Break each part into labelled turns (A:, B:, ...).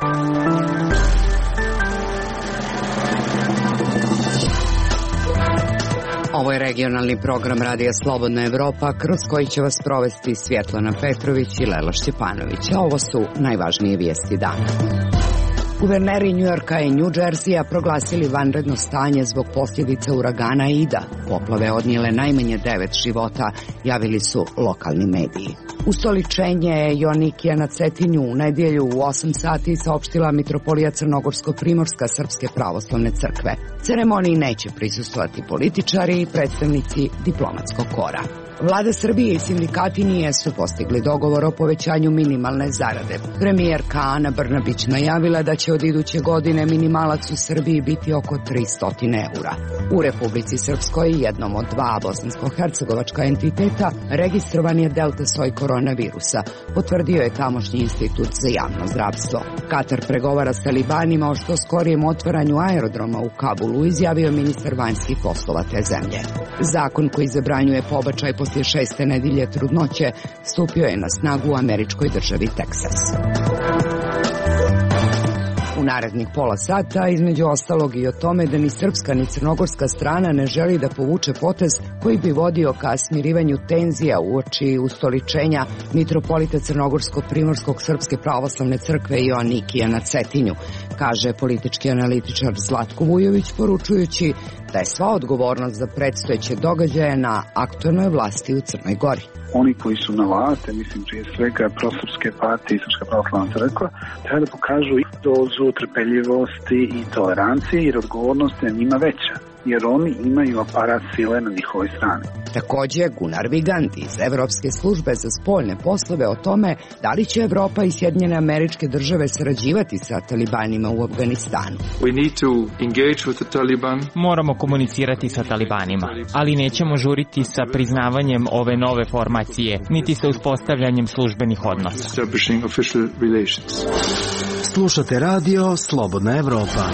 A: Ovo je regionalni program Radija Slobodna Evropa, kroz koji će vas provesti Svjetlana Petrović i Lela Šćepanović. A ovo su najvažnije vijesti dana. Guverneri Njujorka i New Jersey-a proglasili vanredno stanje zbog posljedica uragana Ida. Poplave odnijele najmanje 9 života, javili su lokalni mediji. Ustoličenje Joanikija na Cetinju u nedjelju u 8 sati saopštila mitropolija Crnogorsko-Primorska Srpske pravoslavne crkve. Ceremoniji neće prisustvovati političari i predstavnici diplomatskog kora. Vlada Srbije i sindikati nisu postigli dogovor o povećanju minimalne zarade. Premijerka Ana Brnabić najavila da će od iduće godine minimalac u Srbiji biti oko 300 eura. U Republici Srpskoj, jednom od dva bosansko-hercegovačka entiteta, registrovan je delta soj koronavirusa, potvrdio je tamošnji institut za javno zdravstvo. Katar pregovara s talibanima o što skorijem otvaranju aerodroma u Kabulu, izjavio ministar vanjskih poslova te zemlje. Zakon koji zabranjuje pobačaj poslije 6. nedelje trudnoće stupio je na snagu u američkoj državi Teksas. U narednih pola sata, između ostalog i o tome da ni srpska ni crnogorska strana ne želi da povuče potez koji bi vodio ka smirivanju tenzija uoči ustoličenja mitropolita Crnogorsko-Primorskog Srpske pravoslavne crkve Joanikija na Cetinju, kaže politički analitičar Zlatko Vujović, poručujući da je sva odgovornost za predstojeće događaje na aktuelnoj vlasti u Crnoj Gori.
B: Oni koji su na vlasti, mislim prije svega prosrpske partije i Srpska pravoslavna crkva, treba da pokažu i dozu trpeljivosti i tolerancije, jer odgovornost je njima veća, jer oni imaju aparat sile na njihovoj strani.
A: Također Gunnar Vigand iz Evropske službe za spoljne poslove o tome da li će Evropa i Sjedinjene Američke Države sarađivati sa talibanima u Afganistanu.
C: Moramo komunicirati sa talibanima, ali nećemo žuriti sa priznavanjem ove nove formacije, niti sa uspostavljanjem službenih odnosa.
D: Slušate radio Slobodna Evropa.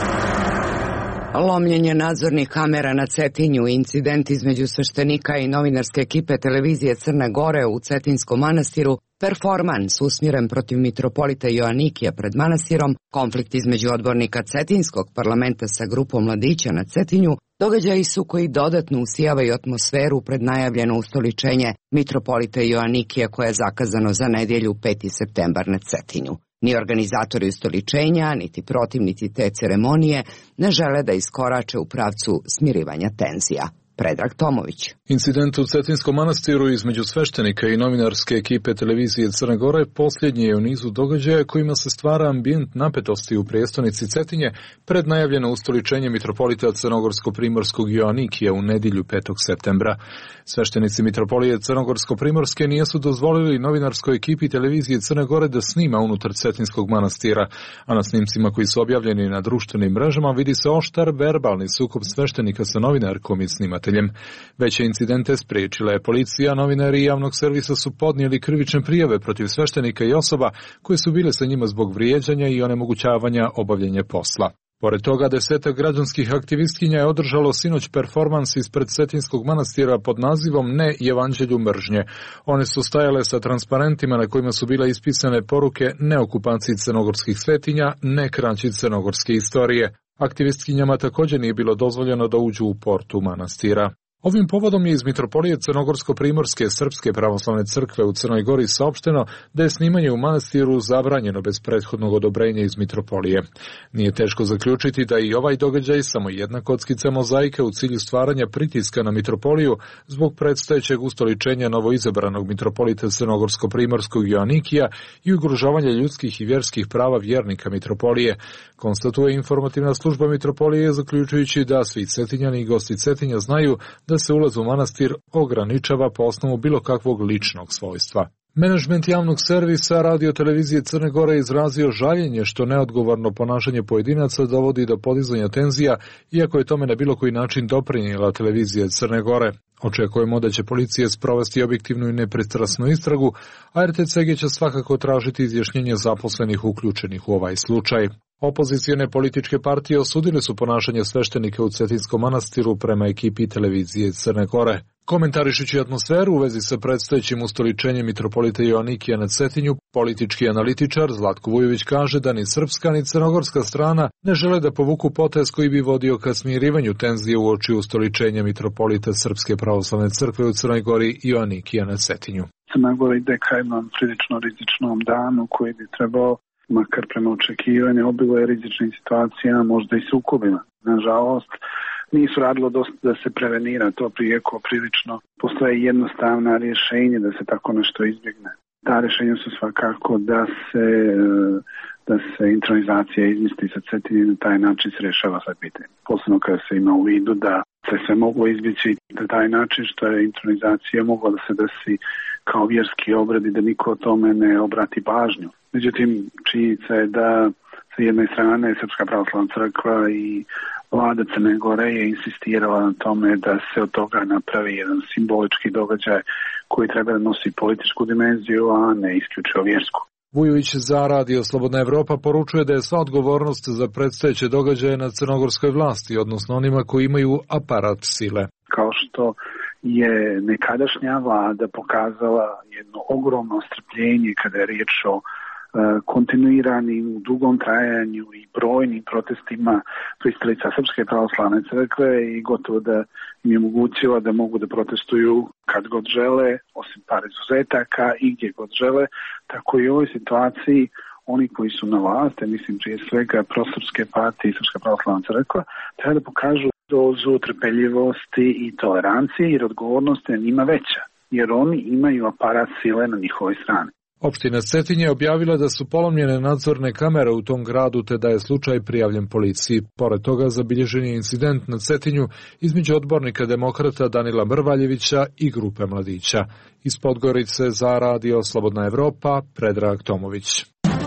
A: Lomljenje nadzornih kamera na Cetinju, incident između sveštenika i novinarske ekipe televizije Crne Gore u Cetinskom manastiru, performans usmjeren protiv mitropolita Joanikija pred manastirom, konflikt između odbornika Cetinskog parlamenta sa grupom mladića na Cetinju, događaji su koji dodatno usijavaju atmosferu pred najavljeno ustoličenje mitropolita Joanikija koje je zakazano za nedjelju 5. septembar na Cetinju. Ni organizatori ustoličenja, niti protivnici te ceremonije ne žele da iskorače u pravcu smirivanja tenzija. Predrag Tomović.
E: Incident u Cetinskom manastiru između sveštenika i novinarske ekipe televizije Crne Gore posljednji je u nizu događaja kojima se stvara ambijent napetosti u prijestolnici Cetinje pred najavljeno ustoličenje mitropolita Crnogorsko-Primorskog Joanikija u nedjelju 5. septembra. Sveštenici mitropolije Crnogorsko-Primorske nisu dozvolili novinarskoj ekipi televizije Crne Gore da snima unutar Cetinskog manastira, a na snimcima koji su objavljeni na društvenim mrežama vidi se oštar verbalni sukob sveštenika sa novinarkom i snimateljem. Veće incidente spriječila je policija, novinari javnog servisa su podnijeli krivične prijave protiv sveštenika i osoba koje su bile sa njima zbog vrijeđanja i onemogućavanja obavljanja posla. Pored toga, 10 građanskih aktivistkinja je održalo sinoć performans ispred Cetinskog manastira pod nazivom Ne evanđelju mržnje. One su stajale sa transparentima na kojima su bile ispisane poruke ne okupaciji crnogorskih svetinja, ne kraći crnogorske istorije. Aktivistkinjama također nije bilo dozvoljeno da uđu u portu manastira. Ovim povodom je iz mitropolije Crnogorsko-Primorske Srpske pravoslavne crkve u Crnoj Gori saopšteno da je snimanje u manastiru zabranjeno bez prethodnog odobrenja iz mitropolije. Nije teško zaključiti da i ovaj događaj samo jedna kockica mozaika u cilju stvaranja pritiska na mitropoliju zbog predstojećeg ustoličenja novoizabranog mitropolita Crnogorsko-Primorskog Joanikija i ugrožavanja ljudskih i vjerskih prava vjernika mitropolije, konstatuje informativna služba mitropolije, zaključujući da svi Cetinjani i gosti Cetinja znaju da se ulaz u manastir ograničava po osnovu bilo kakvog ličnog svojstva. Menadžment javnog servisa radiotelevizije Crne Gore izrazio žaljenje što neodgovorno ponašanje pojedinaca dovodi do podizanja tenzija, iako je tome na bilo koji način doprinijela televizija Crne Gore. Očekujemo da će policija sprovesti objektivnu i nepristrasnu istragu, a RTCG će svakako tražiti izjašnjenje zaposlenih uključenih u ovaj slučaj. Opozicijne političke partije osudile su ponašanje sveštenika u Cetinskom manastiru prema ekipi televizije Crne Gore. Komentarišući atmosferu u vezi sa predstojećim ustoličenjem mitropolita Joanikija na Cetinju, politički analitičar Zlatko Vujović kaže da ni srpska ni crnogorska strana ne žele da povuku potez koji bi vodio ka smirivanju tenzije uoči ustoličenja mitropolita Srpske pravoslavne crkve u Crnoj Gori Joanikija na Cetinju.
B: Crna Gora ide ka jednom prilično rizičnom danu koji bi trebao, makar prema očekivanju, obiluje rizičnim situacijama, možda i sukobima. Nažalost, nisu radilo dosta da se prevenira to prijeko prilično. Postoje jednostavna rješenja da se tako nešto izbjegne. Ta rješenja su svakako da se intronizacija izmesti sa Cetinje, na taj način se rješava sve pitanje. Posebno kada se ima u vidu da se sve moglo izbjeći na taj način što je intronizacija mogla da se desi kao vjerski obrad i da niko o tome ne obrati pažnju. Međutim, činjenica je da sa jedne strane Srpska pravoslavna crkva i vlada Crne Gore je insistirala na tome da se od toga napravi jedan simbolički događaj koji treba da nosi političku dimenziju, a ne isključivo vjersku.
E: Vujović za Radio Slobodna Evropa poručuje da je sva odgovornost za predstojeće događaje na crnogorskoj vlasti, odnosno onima koji imaju aparat sile.
B: Kao što je nekadašnja vlada pokazala jedno ogromno strpljenje kada je riječ o kontinuiranim, u dugom trajanju i brojnim protestima pristalica Srpske pravoslavne crkve i gotovo da im je omogućila da mogu da protestuju kad god žele, osim par izuzetaka i gdje god žele, tako i u ovoj situaciji oni koji su na vlasti, mislim prije svega prosrpske partije i Srpska pravoslavna crkva, treba da pokažu dozu trpeljivosti i tolerancije jer odgovornost je njima veća, jer oni imaju aparat sile na njihovoj strani.
E: Opština Cetinje je objavila da su polomljene nadzorne kamere u tom gradu te da je slučaj prijavljen policiji. Pored toga zabilježen je incident na Cetinju između odbornika demokrata Danila Mrvaljevića i grupe mladića. Iz Podgorice za Radio Slobodna Evropa, Predrag Tomović.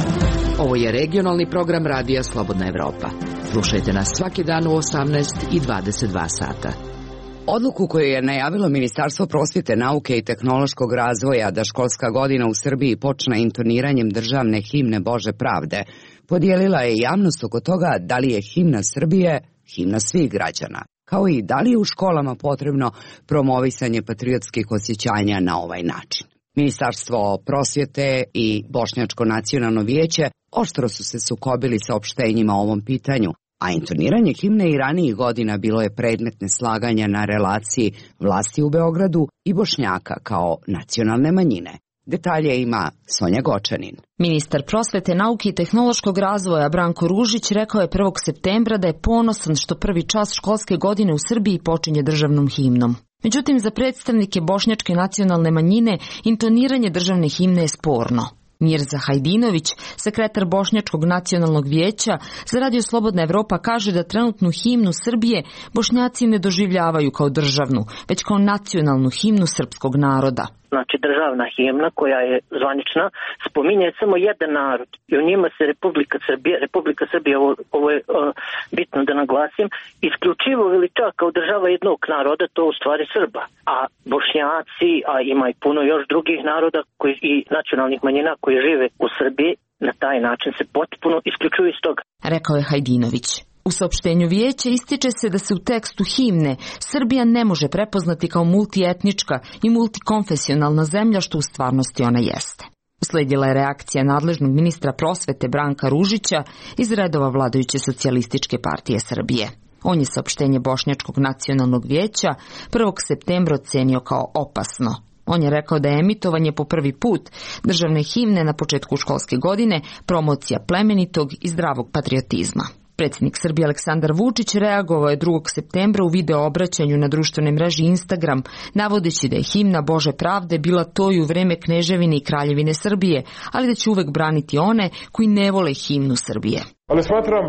F: Ovo je regionalni program Radija Slobodna Evropa. Slušajte nas svaki dan u 18 i 22 sata.
A: Odluku koju je najavilo Ministarstvo prosvjete, nauke i tehnološkog razvoja da školska godina u Srbiji počne intoniranjem državne himne Bože pravde, podijelila je javnost oko toga da li je himna Srbije himna svih građana, kao i da li je u školama potrebno promovisanje patriotskih osjećanja na ovaj način. Ministarstvo prosvjete i Bošnjačko nacionalno vijeće oštro su se sukobili sa opštenjima o ovom pitanju, a intoniranje himne i ranijih godina bilo je predmet neslaganja na relaciji vlasti u Beogradu i Bošnjaka kao nacionalne manjine. Detalje ima Sonja Gočanin.
G: Ministar prosvete, nauke i tehnološkog razvoja Branko Ružić rekao je 1. septembra da je ponosan što prvi čas školske godine u Srbiji počinje državnom himnom. Međutim, za predstavnike Bošnjačke nacionalne manjine intoniranje državne himne je sporno. Mirza Hajdinović, sekretar Bošnjačkog nacionalnog vijeća, za Radio Slobodna Evropa kaže da trenutnu himnu Srbije Bošnjaci ne doživljavaju kao državnu, već kao nacionalnu himnu srpskog naroda.
H: Znači državna himna koja je zvanična spominje samo jedan narod i u njima se Republika Srbija, ovo je bitno da naglasim, isključivo veliča kao država jednog naroda, to u stvari Srba. A Bošnjaci, a ima i puno još drugih naroda i nacionalnih manjina koji žive u Srbiji, na taj način se potpuno isključuju iz toga.
G: Rekao je Hajdinović. U saopštenju vijeća ističe se da se u tekstu himne Srbija ne može prepoznati kao multietnička i multikonfesionalna zemlja, što u stvarnosti ona jeste. Usledila je reakcija nadležnog ministra prosvete Branka Ružića iz redova vladajuće Socijalističke partije Srbije. On je saopštenje Bošnjačkog nacionalnog vijeća 1. septembra ocenio kao opasno. On je rekao da je emitovanje po prvi put državne himne na početku školske godine promocija plemenitog i zdravog patriotizma. Predsjednik Srbije Aleksandar Vučić reagovao je 2. septembra u video obraćanju na društvenoj mreži Instagram, navodeći da je himna Bože pravde bila to i u vreme Kneževine i Kraljevine Srbije, ali da će uvek braniti one koji ne vole himnu Srbije.
I: Ali smatram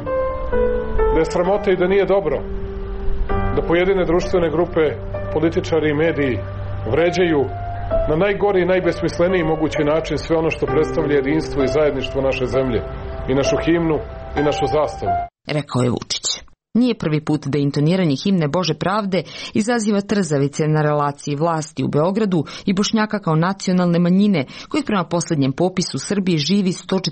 I: da je sramota i da nije dobro da pojedine društvene grupe, političari i mediji vređaju na najgori i najbesmisleniji mogući način sve ono što predstavlja jedinstvo i zajedništvo naše zemlje i našu himnu i našu zastavu.
G: Rekao je Vučić. Nije prvi put da intoniranje himne Bože pravde izaziva trzavice na relaciji vlasti u Beogradu i Bošnjaka kao nacionalne manjine, kojih prema posljednjem popisu Srbije živi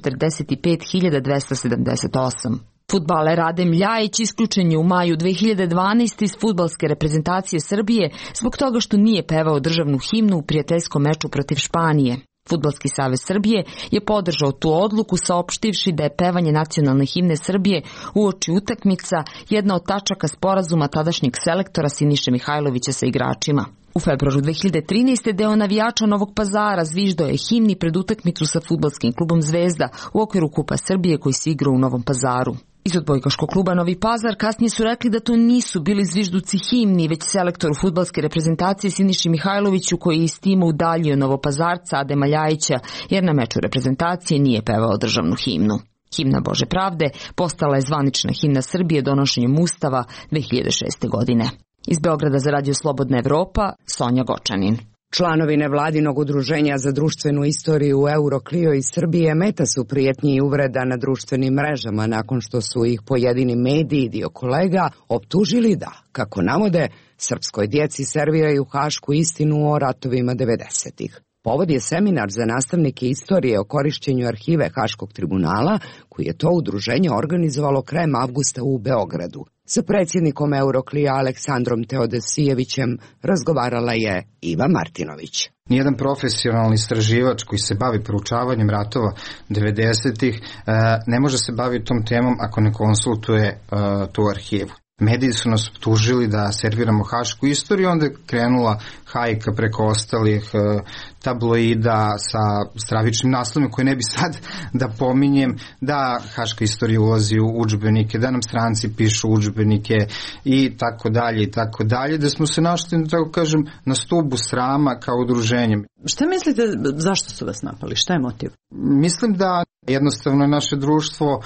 G: 145.278. Fudbaler Adem Ljajić isključen je u maju 2012. iz fudbalske reprezentacije Srbije zbog toga što nije pevao državnu himnu u prijateljskom meču protiv Španije. Fudbalski savez Srbije je podržao tu odluku saopštivši da je pevanje nacionalne himne Srbije uoči utakmica jedna od tačaka sporazuma tadašnjeg selektora Siniše Mihajlovića sa igračima. U februaru 2013. deo navijača Novog Pazara zviždao je himni pred utakmicu sa fudbalskim klubom Zvezda u okviru Kupa Srbije koji se igrao u Novom Pazaru. Iz odbojkaškog kluba Novi Pazar kasnije su rekli da to nisu bili zvižduci himni, već selektoru fudbalske reprezentacije Siniši Mihajloviću koji je iz tima udaljio Novopazarca Adema Ljajića jer na meču reprezentacije nije pevao državnu himnu. Himna Bože pravde postala je zvanična himna Srbije donošenjem Ustava 2006. godine. Iz Beograda za Radio Slobodna Evropa, Sonja Gočanin.
A: Članovi nevladinog udruženja za društvenu istoriju Euroclio iz Srbije meta su prijetnji i uvreda na društvenim mrežama nakon što su ih pojedini mediji i dio kolega optužili da, kako navode, srpskoj djeci serviraju hašku istinu o ratovima 90-ih. Povod je seminar za nastavnike istorije o korišćenju arhive Haškog tribunala, koji je to udruženje organizovalo krajem avgusta u Beogradu. Sa predsjednikom Euroclija Aleksandrom Teodosijevićem razgovarala je Iva Martinović.
J: Nijedan profesionalni istraživač koji se bavi proučavanjem ratova 90-ih ne može se baviti tom temom ako ne konsultuje tu arhivu. Mediji su nas optužili da serviramo hašku istoriju, onda je krenula hajka preko ostalih tabloida sa stravičnim naslovima koje ne bi sad da pominjem, da haška istorija ulazi u udžbenike, da nam stranci pišu udžbenike i tako dalje, da smo se našli, tako kažem, na stubu srama kao udruženje.
K: Šta mislite, zašto su vas napali? Šta je motiv?
J: Mislim da jednostavno je naše društvo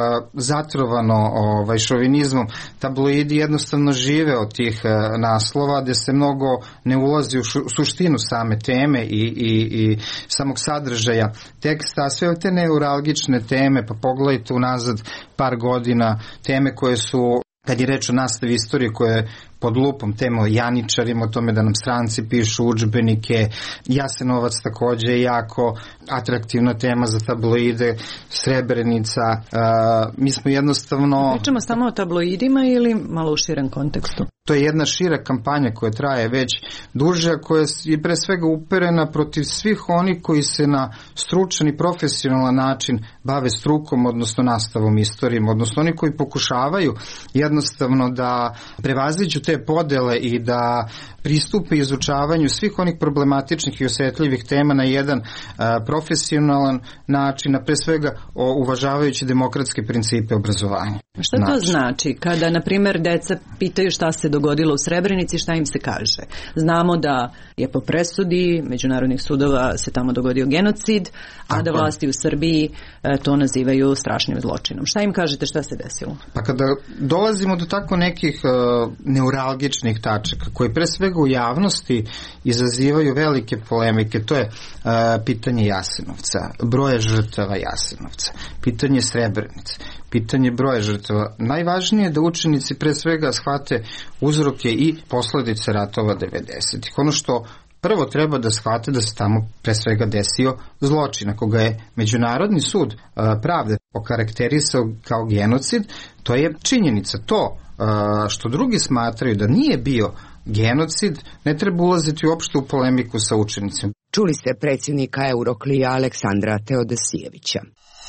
J: zatrovano šovinizmom. Tabloidi jednostavno žive od tih naslova gde se mnogo ne ulazi u suštinu same teme i samog sadržaja teksta, a sve te neuralgične teme, pa pogledajte unazad par godina, teme koje su, kad je reč o nastavi istorije, koje pod lupom tema o janičarima, o tome da nam stranci pišu udžbenike. Jasenovac takođe je jako atraktivna tema za tabloide, Srebrenica. Mi smo jednostavno...
K: Pričamo samo o tabloidima ili malo u širem kontekstu?
J: To je jedna šira kampanja koja traje već duže, koja je pre svega uperena protiv svih onih koji se na stručan i profesionalan način bave strukom, odnosno nastavom istorijom, odnosno oni koji pokušavaju jednostavno da prevaziđu te podele i da pristupe izučavanju svih onih problematičnih i osetljivih tema na jedan profesionalan način, a pre svega uvažavajući demokratske principe obrazovanja.
K: Šta to znači kada, na primjer, deca pitaju šta se dogodilo u Srebrenici, šta im se kaže? Znamo da je po presudi međunarodnih sudova se tamo dogodio genocid, a da vlasti u Srbiji to nazivaju strašnim zločinom. Šta im kažete, šta se desilo?
J: Pa kada dolazimo do tako nekih neuralgičnih tačaka koje pre svega u javnosti izazivaju velike polemike, to je pitanje Jasenovca, broja žrtava Jasenovca, pitanje Srebrenice, pitanje broja žrtava. Najvažnije je da učenici pre svega shvate uzroke i posledice ratova 90-ih. Ono što prvo treba da shvate da se tamo pre svega desio zločin. Ako ga je Međunarodni sud pravde okarakterisao kao genocid, to je činjenica. To što drugi smatraju da nije bio genocid, ne treba ulaziti uopšte u polemiku sa učenicima.
A: Čuli ste predsjednika Euroclija Aleksandra Teodosijevića.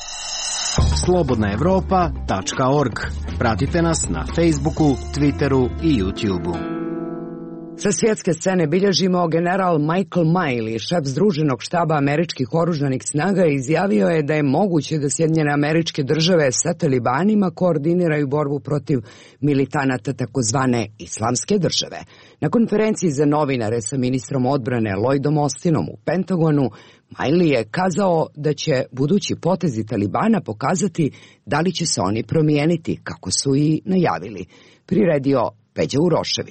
D: slobodnaevropa.org. Pratite nas na Facebooku, Twitteru i YouTubeu.
A: Sa svjetske scene bilježimo general Michael Miley, šef Združenog štaba američkih oružanih snaga, izjavio je da je moguće da Sjedinjene Američke Države sa talibanima koordiniraju borbu protiv militanata takozvane Islamske države. Na konferenciji za novinare sa ministrom odbrane Lloydom Austinom u Pentagonu, Miley je kazao da će budući potezi Talibana pokazati da li će se oni promijeniti, kako su i najavili. Priredio Peđa Urošević.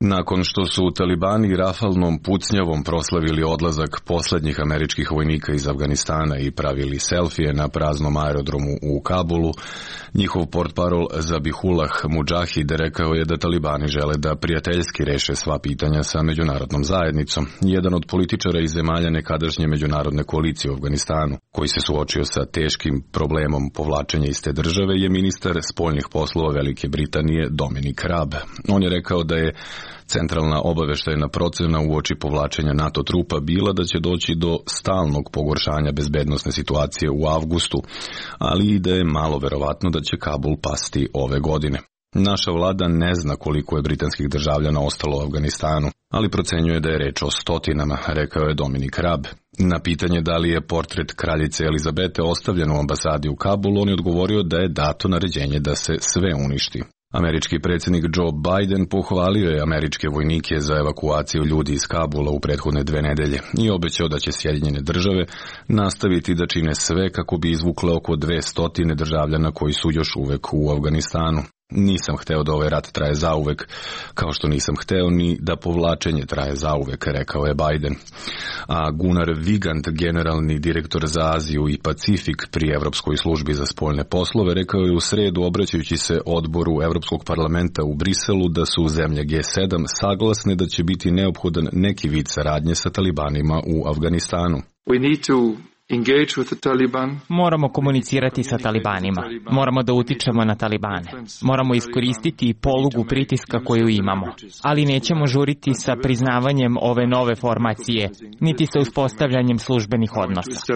L: Nakon što su talibani rafalnom pucnjavom proslavili odlazak poslednjih američkih vojnika iz Afganistana i pravili selfije na praznom aerodromu u Kabulu, njihov portparol Zabihullah Mudžahid rekao je da talibani žele da prijateljski reše sva pitanja sa međunarodnom zajednicom. Jedan od političara iz zemalja nekadašnje međunarodne koalicije u Afganistanu, koji se suočio sa teškim problemom povlačenja iz te države, je ministar spoljnih poslova Velike Britanije Dominic Raab. On je rekao da je centralna obaveštajna procena uoči povlačenja NATO trupa bila da će doći do stalnog pogoršanja bezbednosne situacije u avgustu, ali i da je malo verovatno da će Kabul pasti ove godine. Naša vlada ne zna koliko je britanskih državljana ostalo u Afganistanu, ali procenjuje da je reč o stotinama, rekao je Dominic Raab. Na pitanje da li je portret kraljice Elizabete ostavljen u ambasadi u Kabulu, on je odgovorio da je dato naređenje da se sve uništi. Američki predsjednik Joe Biden pohvalio je američke vojnike za evakuaciju ljudi iz Kabula u prethodne 2 nedelje i obećao da će Sjedinjene države nastaviti da čine sve kako bi izvukle oko 200 državljana koji su još uvek u Afganistanu. Nisam hteo da ovaj rat traje zauvek, kao što nisam hteo ni da povlačenje traje zauvek, rekao je Biden. A Gunnar Vigand, generalni direktor za Aziju i Pacifik pri Evropskoj službi za spoljne poslove, rekao je u sredu, obraćajući se odboru Evropskog parlamenta u Briselu, da su zemlje G7 saglasne da će biti neophodan neki vid saradnje sa talibanima u Afganistanu.
M: We need to engage with the Taliban.
C: Moramo komunicirati sa talibanima. Moramo da utičemo na talibane. Moramo iskoristiti polugu pritiska koju imamo. Ali nećemo žuriti sa priznavanjem ove nove formacije, niti sa uspostavljanjem službenih odnosa.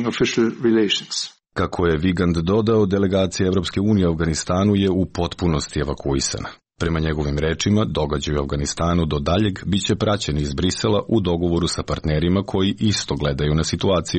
L: Kako je Vigand dodao, delegacija Evropske unije u Afganistanu je u potpunosti evakuisana. Prema njegovim rečima, događaji u Afganistanu do daljeg biće praćeni iz Brisela u dogovoru sa partnerima koji isto gledaju na situaciju.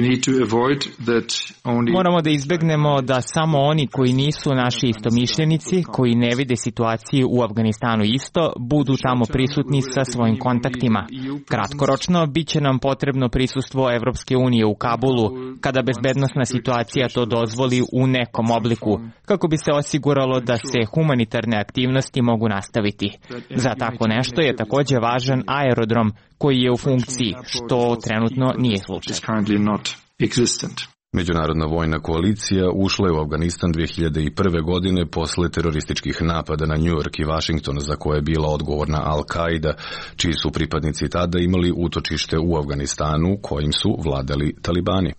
C: Moramo da izbegnemo da samo oni koji nisu naši istomišljenici, koji ne vide situaciju u Afganistanu isto, budu tamo prisutni sa svojim kontaktima. Kratkoročno, bit će nam potrebno prisustvo Evropske unije u Kabulu, kada bezbednosna situacija to dozvoli u nekom obliku, kako bi se osiguralo da se humanitarne aktivnosti mogu nastaviti. Za tako nešto je takođe važan aerodrom koji je u funkciji, što trenutno nije slučaj.
L: Međunarodna vojna koalicija ušla je u Afganistan 2001. godine posle terorističkih napada na New York i Washington, za koje je bila odgovorna Al-Qaida, čiji su pripadnici tada imali utočište u Afganistanu, kojim su vladali talibani.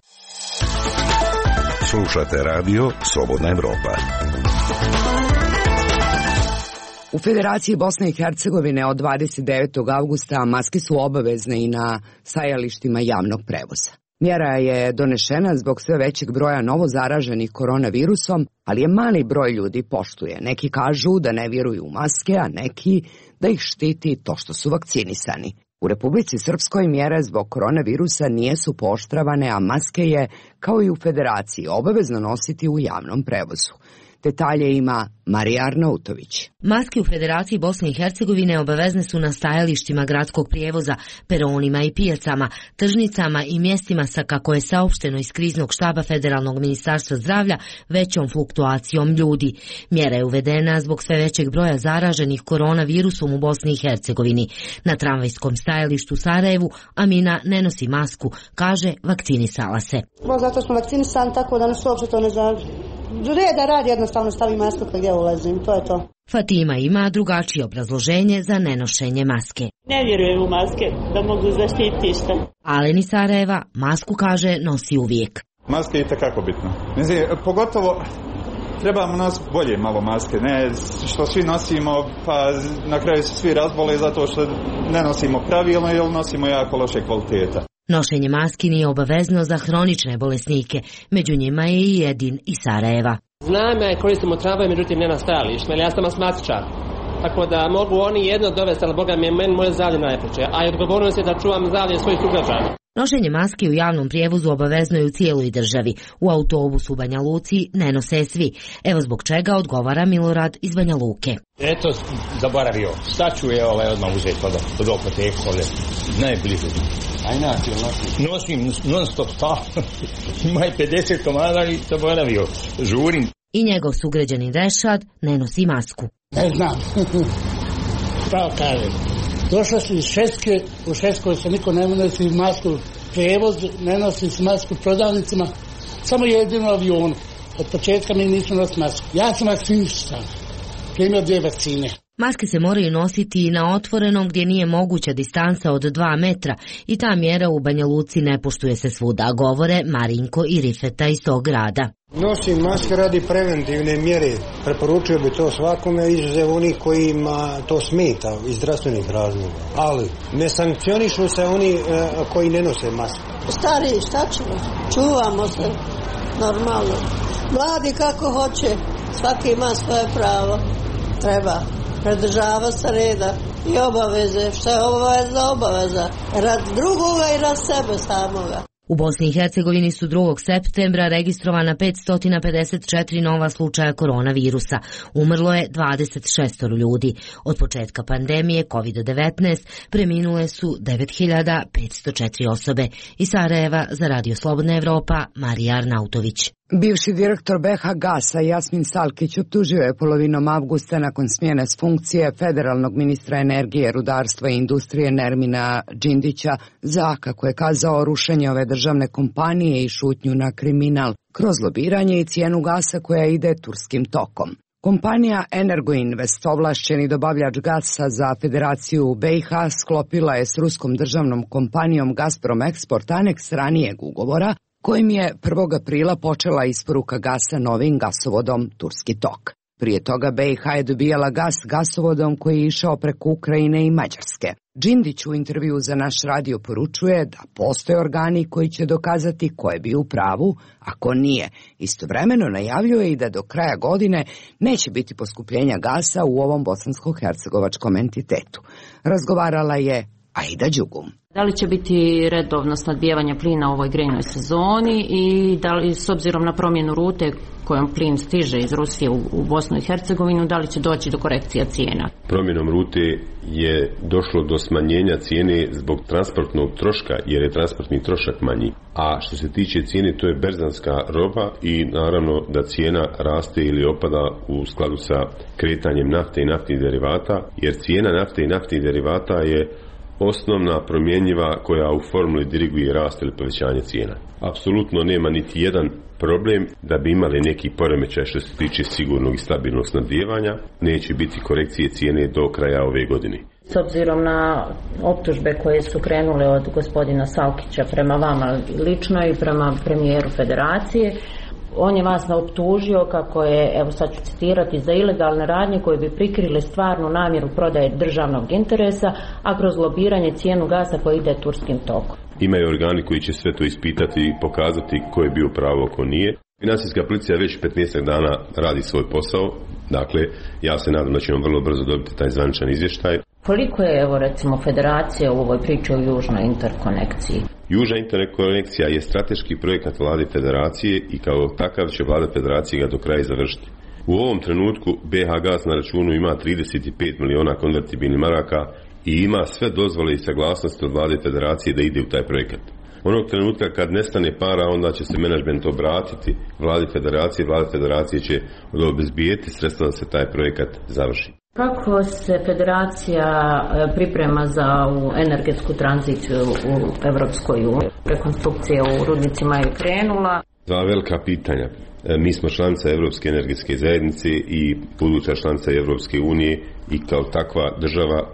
N: Slušate radio Slobodna Evropa.
A: U Federaciji Bosne i Hercegovine od 29. avgusta maske su obavezne i na stajalištima javnog prevoza. Mjera je donešena zbog sve većeg broja novozaraženih koronavirusom, ali je mali broj ljudi poštuje. Neki kažu da ne vjeruju u maske, a neki da ih štiti to što su vakcinisani. U Republici Srpskoj mjere zbog koronavirusa nijesu pooštravane, a maske je, kao i u Federaciji, obavezno nositi u javnom prevozu. Detalje ima Marija Arnautović.
O: Maske u Federaciji Bosne i Hercegovine obavezne su na stajalištima gradskog prijevoza, peronima i pijacama, tržnicama i mjestima sa, kako je saopšteno iz kriznog štaba Federalnog ministarstva zdravlja, većom fluktuacijom ljudi. Mjera je uvedena zbog sve većeg broja zaraženih koronavirusom u Bosni i Hercegovini. Na tramvajskom stajalištu u Sarajevu Amina ne nosi masku, kaže vakcinisala se.
P: Zato smo vakcinisani, tako da nas uopšte to ne reda radi, jednostavno stavi masku gdje ulazim, to je to.
O: Fatima ima drugačije obrazloženje za nenošenje maske.
Q: Ne vjerujem u maske da mogu zaštiti šta.
O: Aleni Sarajeva masku, kaže, nosi uvijek.
R: Maske je itekako bitno. Pogotovo trebamo nositi bolje malo maske, ne što svi nosimo, pa na kraju se svi razbole zato što ne nosimo pravilno ili nosimo jako loše kvaliteta.
O: Nošenje maski nije obavezno za hronične bolesnike, među njima je i Edin iz Sarajeva.
S: Znam ja koristimo tramvaj, međutim ne na stajalištima, ali ja sam astmatičar. Tako da mogu oni jedno dovesti, ali Boga mi je meni moje zdravlje najpreče, a i odgovornost je da čuvam zdravlje svojih sugrađana.
O: Nošenje maske u javnom prijevozu obavezno je u cijeloj državi. U autobusu u Banja Luci ne nose svi. Evo zbog čega odgovara Milorad iz Banja Luke.
T: Eto, zaboravio. Šta ću je odmah uzeti od apoteku ovdje? Najbliže. Aj nosim non stop stalno. Ima 50 komada i zaboravio. Žurim.
O: I njegov sugrađanin Rešad ne nosi masku.
U: Ne znam. pravo kažem. Došla si iz Švedske, u Švedskoj se niko ne nosi masku prevoz, ne nosi se masku prodavnicima, samo jedino avionu. Od početka mi nismo nosili masku. Ja sam vakcinisan, primio 2 vakcine.
O: Maske se moraju nositi i na otvorenom gdje nije moguća distanca od 2 metra i ta mjera u Banja Luci ne poštuje se svuda, govore Marinko i Rifeta iz tog grada.
V: Nosim maske radi preventivne mjere. Preporučio bi to svakome, izuzev onih kojima to smeta iz zdravstvenih razloga. Ali ne sankcionišu se oni koji ne nose maske.
P: Stariji, šta ćemo? Čuvamo se normalno. Mladi kako hoće, svaki ima svoje pravo. Treba pridržava se reda i obaveze. Šta je obaveza? Rad drugoga i rad sebe samoga.
O: U Bosni i Hercegovini su 2. septembra registrovana 554 nova slučaja koronavirusa. Umrlo je 26 ljudi. Od početka pandemije COVID-19 preminule su 9504 osobe. Iz Sarajeva za Radio Slobodna Evropa, Marija Arnautović.
A: Bivši direktor BH Gasa Jasmin Salkić optužio je polovinom avgusta nakon smjene s funkcije federalnog ministra energije, rudarstva i industrije Nermina Džindića za, kako je kazao, rušenje ove državne kompanije i šutnju na kriminal kroz lobiranje i cijenu gasa koja ide turskim tokom. Kompanija Energoinvest, ovlašćeni dobavljač gasa za Federaciju BiH, sklopila je s ruskom državnom kompanijom Gazprom Export aneks ranijeg ugovora kojim je 1. aprila počela isporuka gasa novim gasovodom Turski tok. Prije toga BiH je dobijala gas gasovodom koji je išao preko Ukrajine i Mađarske. Džindić u intervju za naš radio poručuje da postoje organi koji će dokazati ko je bio u pravu, a ko nije. Istovremeno najavljuje i da do kraja godine neće biti poskupljenja gasa u ovom bosansko-hercegovačkom entitetu. Razgovarala je Aida Đugum.
W: Da li će biti redovno snadbijevanje plina u ovoj grejnoj sezoni i da li s obzirom na promjenu rute kojom plin stiže iz Rusije u Bosnu i Hercegovinu, da li će doći do korekcija cijena?
X: Promjenom rute je došlo do smanjenja cijene zbog transportnog troška, jer je transportni trošak manji. A što se tiče cijene, to je berzanska roba i naravno da cijena raste ili opada u skladu sa kretanjem nafte i naftnih derivata, jer cijena nafte i naftnih derivata je osnovna promjenjiva koja u formuli diriguje rast ili povećanje cijena. Apsolutno nema niti jedan problem da bi imali neki poremećaj što se tiče sigurnog i stabilnog snabdijevanja. Neće biti korekcije cijene do kraja ove godine.
W: S obzirom na optužbe koje su krenule od gospodina Salkića prema vama lično i prema premijeru Federacije, on je vas optužio kako je, evo sad ću citirati, za ilegalne radnje koje bi prikrile stvarnu namjeru prodaje državnog interesa, a kroz lobiranje cijenu gasa koji ide turskim tokom.
X: Imaju organi koji će sve to ispitati i pokazati ko je bio pravo, ko nije. Finansijska policija već 15 dana radi svoj posao, dakle ja se nadam da ćemo vrlo brzo dobiti taj zvaničan izvještaj.
W: Koliko je, evo recimo, Federacija u ovoj priči o južnoj interkonekciji?
X: Južna interkonekcija je strateški projekat vlade Federacije i kao takav će vlada Federacije ga do kraja završiti. U ovom trenutku BH Gas na računu ima 35 miliona konvertibilnih maraka i ima sve dozvole i saglasnosti od vlade Federacije da ide u taj projekat. Onog trenutka kad nestane para, onda će se menadžment obratiti vladi Federacije, vlada Federacije će obezbijeti sredstva da se taj projekat završi.
W: Kako se Federacija priprema za ovu energetsku tranziciju u Evropskoj uniji? Rekonstrukcija u rudnicima je krenula.
X: Za velika pitanja. Mi smo članica Evropske energetske zajednice i buduća članica Evropske unije i kao takva država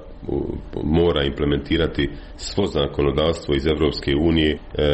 X: mora implementirati svo zakonodavstvo iz Evropske unije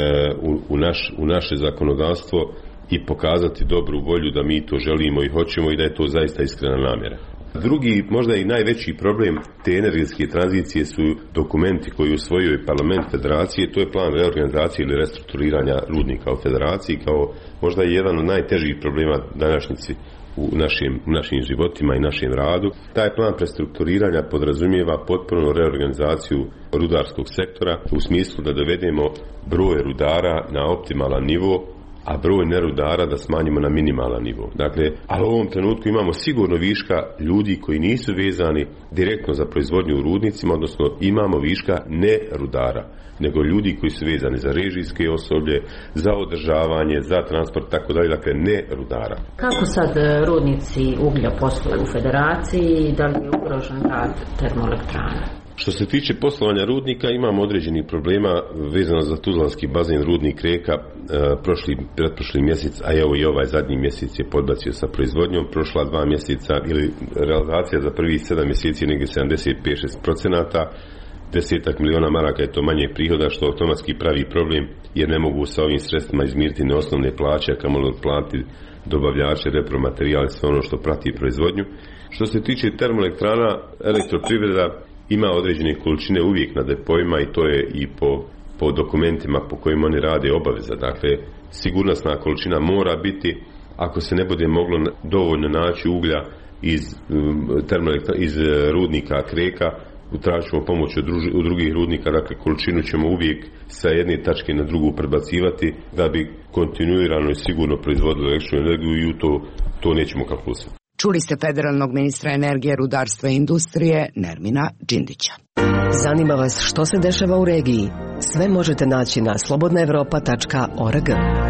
X: u naše zakonodavstvo i pokazati dobru volju da mi to želimo i hoćemo i da je to zaista iskrena namjera. Drugi, možda i najveći problem te energetske tranzicije su dokumenti koji usvojio parlament Federacije, to je plan reorganizacije ili restrukturiranja rudnika u Federaciji kao možda jedan od najtežih problema današnjici u našim životima i našem radu. Taj plan prestrukturiranja podrazumijeva potpuno reorganizaciju rudarskog sektora u smislu da dovedemo broj rudara na optimalan nivo a broj nerudara da smanjimo na minimalan nivo. Dakle, ali u ovom trenutku imamo sigurno viška ljudi koji nisu vezani direktno za proizvodnju u rudnicima, odnosno imamo viška ne rudara, nego ljudi koji su vezani za režijske osoblje, za održavanje, za transport, tako dalje, dakle ne rudara.
W: Kako sad rudnici uglja posluju u federaciji, da li je ugrožen rad termoelektrana?
X: Što se tiče poslovanja rudnika, imamo određenih problema vezano za tuzlanski bazen rudnik Reka. Pretprošli mjesec, a evo i ovaj zadnji mjesec je podbacio sa proizvodnjom. Prošla 2 mjeseca ili realizacija za prvih 7 mjeseci je negdje 75-6%. 10 miliona maraka je to manje prihoda, što automatski pravi problem, jer ne mogu sa ovim sredstvima izmiriti neosnovne plaće, a kamoli platiti dobavljače, repromaterijale, sve ono što prati proizvodnju. Što se tiče termoelektrana, elektroprivreda ima određene količine uvijek na depojima i to je i po dokumentima po kojima oni rade obaveza. Dakle, sigurnosna količina mora biti, ako se ne bude moglo dovoljno naći uglja iz rudnika Kreka, tražimo pomoć od drugih rudnika, dakle količinu ćemo uvijek sa jedne tačke na drugu prebacivati da bi kontinuirano i sigurno proizvodili električnu energiju i u to nećemo kalkulisati.
A: Čuli ste federalnog ministra energije, rudarstva i industrije Nermina Džindića.
B: Zanima vas što se dešava u regiji? Sve možete naći na slobodnaevropa.org.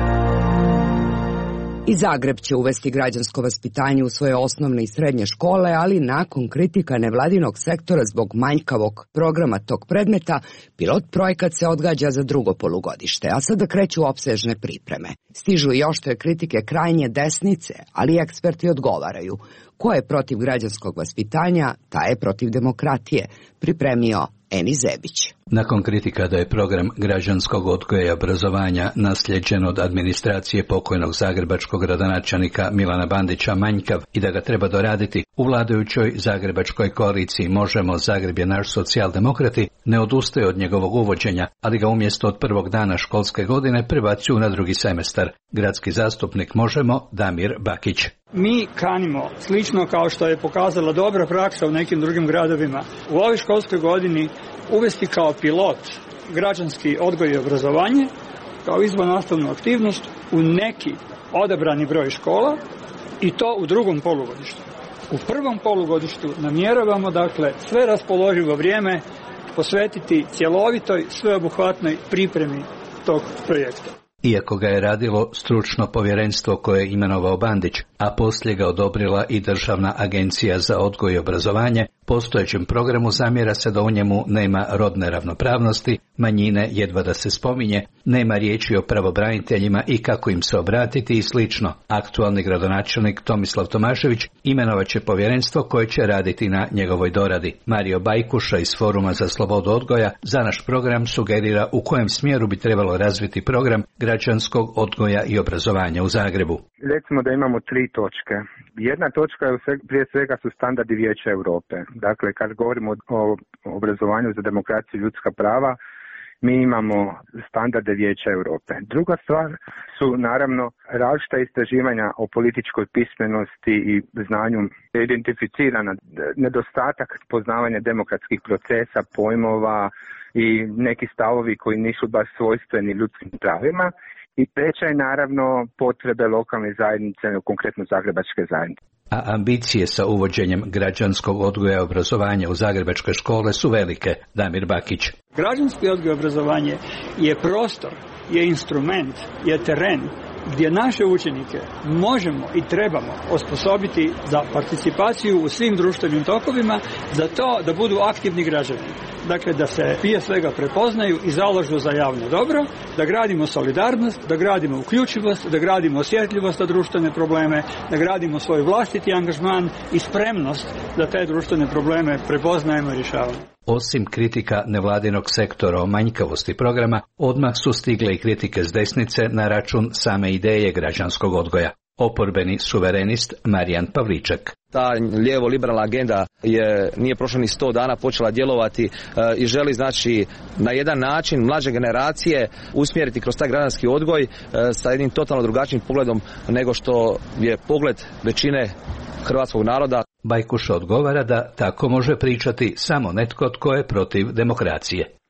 A: I Zagreb će uvesti građansko vaspitanje u svoje osnovne i srednje škole, ali nakon kritika nevladinog sektora zbog manjkavog programa tog predmeta, pilot projekat se odgađa za drugo polugodište, a sada kreću opsežne pripreme. Stižu i oštre kritike krajnje desnice, ali eksperti odgovaraju. Ko je protiv građanskog vaspitanja, taj je protiv demokratije, pripremio Eni Zebić.
E: Nakon kritika da je program građanskog odgoja i obrazovanja naslijeđen od administracije pokojnog zagrebačkog gradonačelnika Milana Bandića manjkav i da ga treba doraditi, u vladajućoj zagrebačkoj koaliciji Možemo, Zagreb je naš socijaldemokrati ne odustaje od njegovog uvođenja, ali ga umjesto od prvog dana školske godine prebacuju na drugi semestar. Gradski zastupnik Možemo Damir Bakić.
F: Mi kanimo, slično kao što je pokazala dobra praksa u nekim drugim gradovima, u ovoj školskoj godini uvesti kao pilot građanski odgoj i obrazovanje kao izvannastavnu aktivnost u neki odabrani broj škola i to u drugom polugodištu. U prvom polugodištu namjeravamo dakle sve raspoloživo vrijeme posvetiti cjelovitoj, sveobuhvatnoj pripremi tog projekta.
E: Iako ga je radilo stručno povjerenstvo koje je imenovao Bandić, a poslije ga odobrila i Državna agencija za odgoj i obrazovanje, postojećem programu zamjera se da u njemu nema rodne ravnopravnosti, manjine jedva da se spominje, nema riječi o pravobraniteljima i kako im se obratiti i slično. Aktualni gradonačelnik Tomislav Tomašević imenovat će povjerenstvo koje će raditi na njegovoj doradi. Mario Bajkuša iz Foruma za slobodu odgoja za naš program sugerira u kojem smjeru bi trebalo razviti program građanskog odgoja i obrazovanja u Zagrebu.
H: Recimo da imamo 3 točke. Jedna točka je prije svega su standardi Vijeća Europe. Dakle, kad govorimo o obrazovanju za demokraciju i ljudska prava, mi imamo standarde Vijeća Europe. Druga stvar su naravno različita istraživanja o političkoj pismenosti i znanju, identificirana nedostatak poznavanja demokratskih procesa, pojmova i neki stavovi koji nisu baš svojstveni ljudskim pravima. I treća je naravno potrebe lokalne zajednice, konkretno zagrebačke zajednice.
E: A ambicije sa uvođenjem građanskog odgoja i obrazovanja u zagrebačke škole su velike. Damir Bakić.
F: Građanski odgoj i obrazovanje je prostor, je instrument, je teren gdje naše učenike možemo i trebamo osposobiti za participaciju u svim društvenim tokovima, za to da budu aktivni građani. Dakle, da se prije svega prepoznaju i zalažu za javno dobro, da gradimo solidarnost, da gradimo uključivost, da gradimo osjetljivost na društvene probleme, da gradimo svoj vlastiti angažman i spremnost da te društvene probleme prepoznajemo i rješavamo.
E: Osim kritika nevladinog sektora o manjkavosti programa, odmah su stigle i kritike s desnice na račun same ideje građanskog odgoja. Oporbeni suverenist Marijan Pavliček.
Y: Ta lijevo-liberalna agenda nije prošlo ni 100 dana počela djelovati i želi znači na jedan način mlađe generacije usmjeriti kroz taj građanski odgoj sa jednim totalno drugačijim pogledom nego što je pogled većine hrvatskog naroda.
E: Bajkuša odgovara da tako može pričati samo netko tko je protiv demokracije.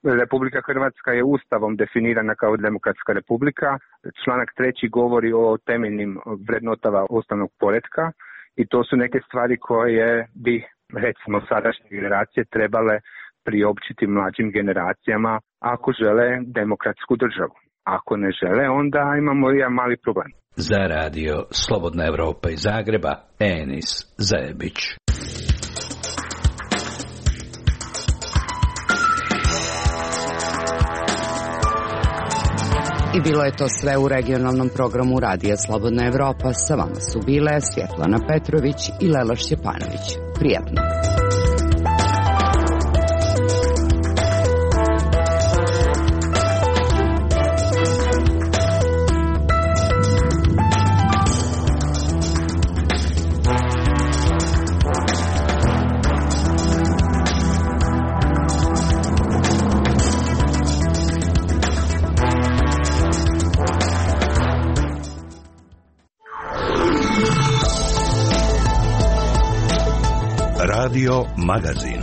H: Republika Hrvatska je ustavom definirana kao demokratska republika. Članak 3. govori o temeljnim vrednotama ustavnog poretka i to su neke stvari koje bi, recimo, sadašnje generacije trebale priopćiti mlađim generacijama ako žele demokratsku državu. Ako ne žele, onda imamo jedan mali problem.
E: Za radio Slobodna Evropa iz Zagreba, Enis Zajebić.
A: I bilo je to sve u regionalnom programu Radija Slobodna Evropa. Sa vama su bile Svjetlana Petrović i Lela Šćepanović. Prijatno.
N: Radio Magazin.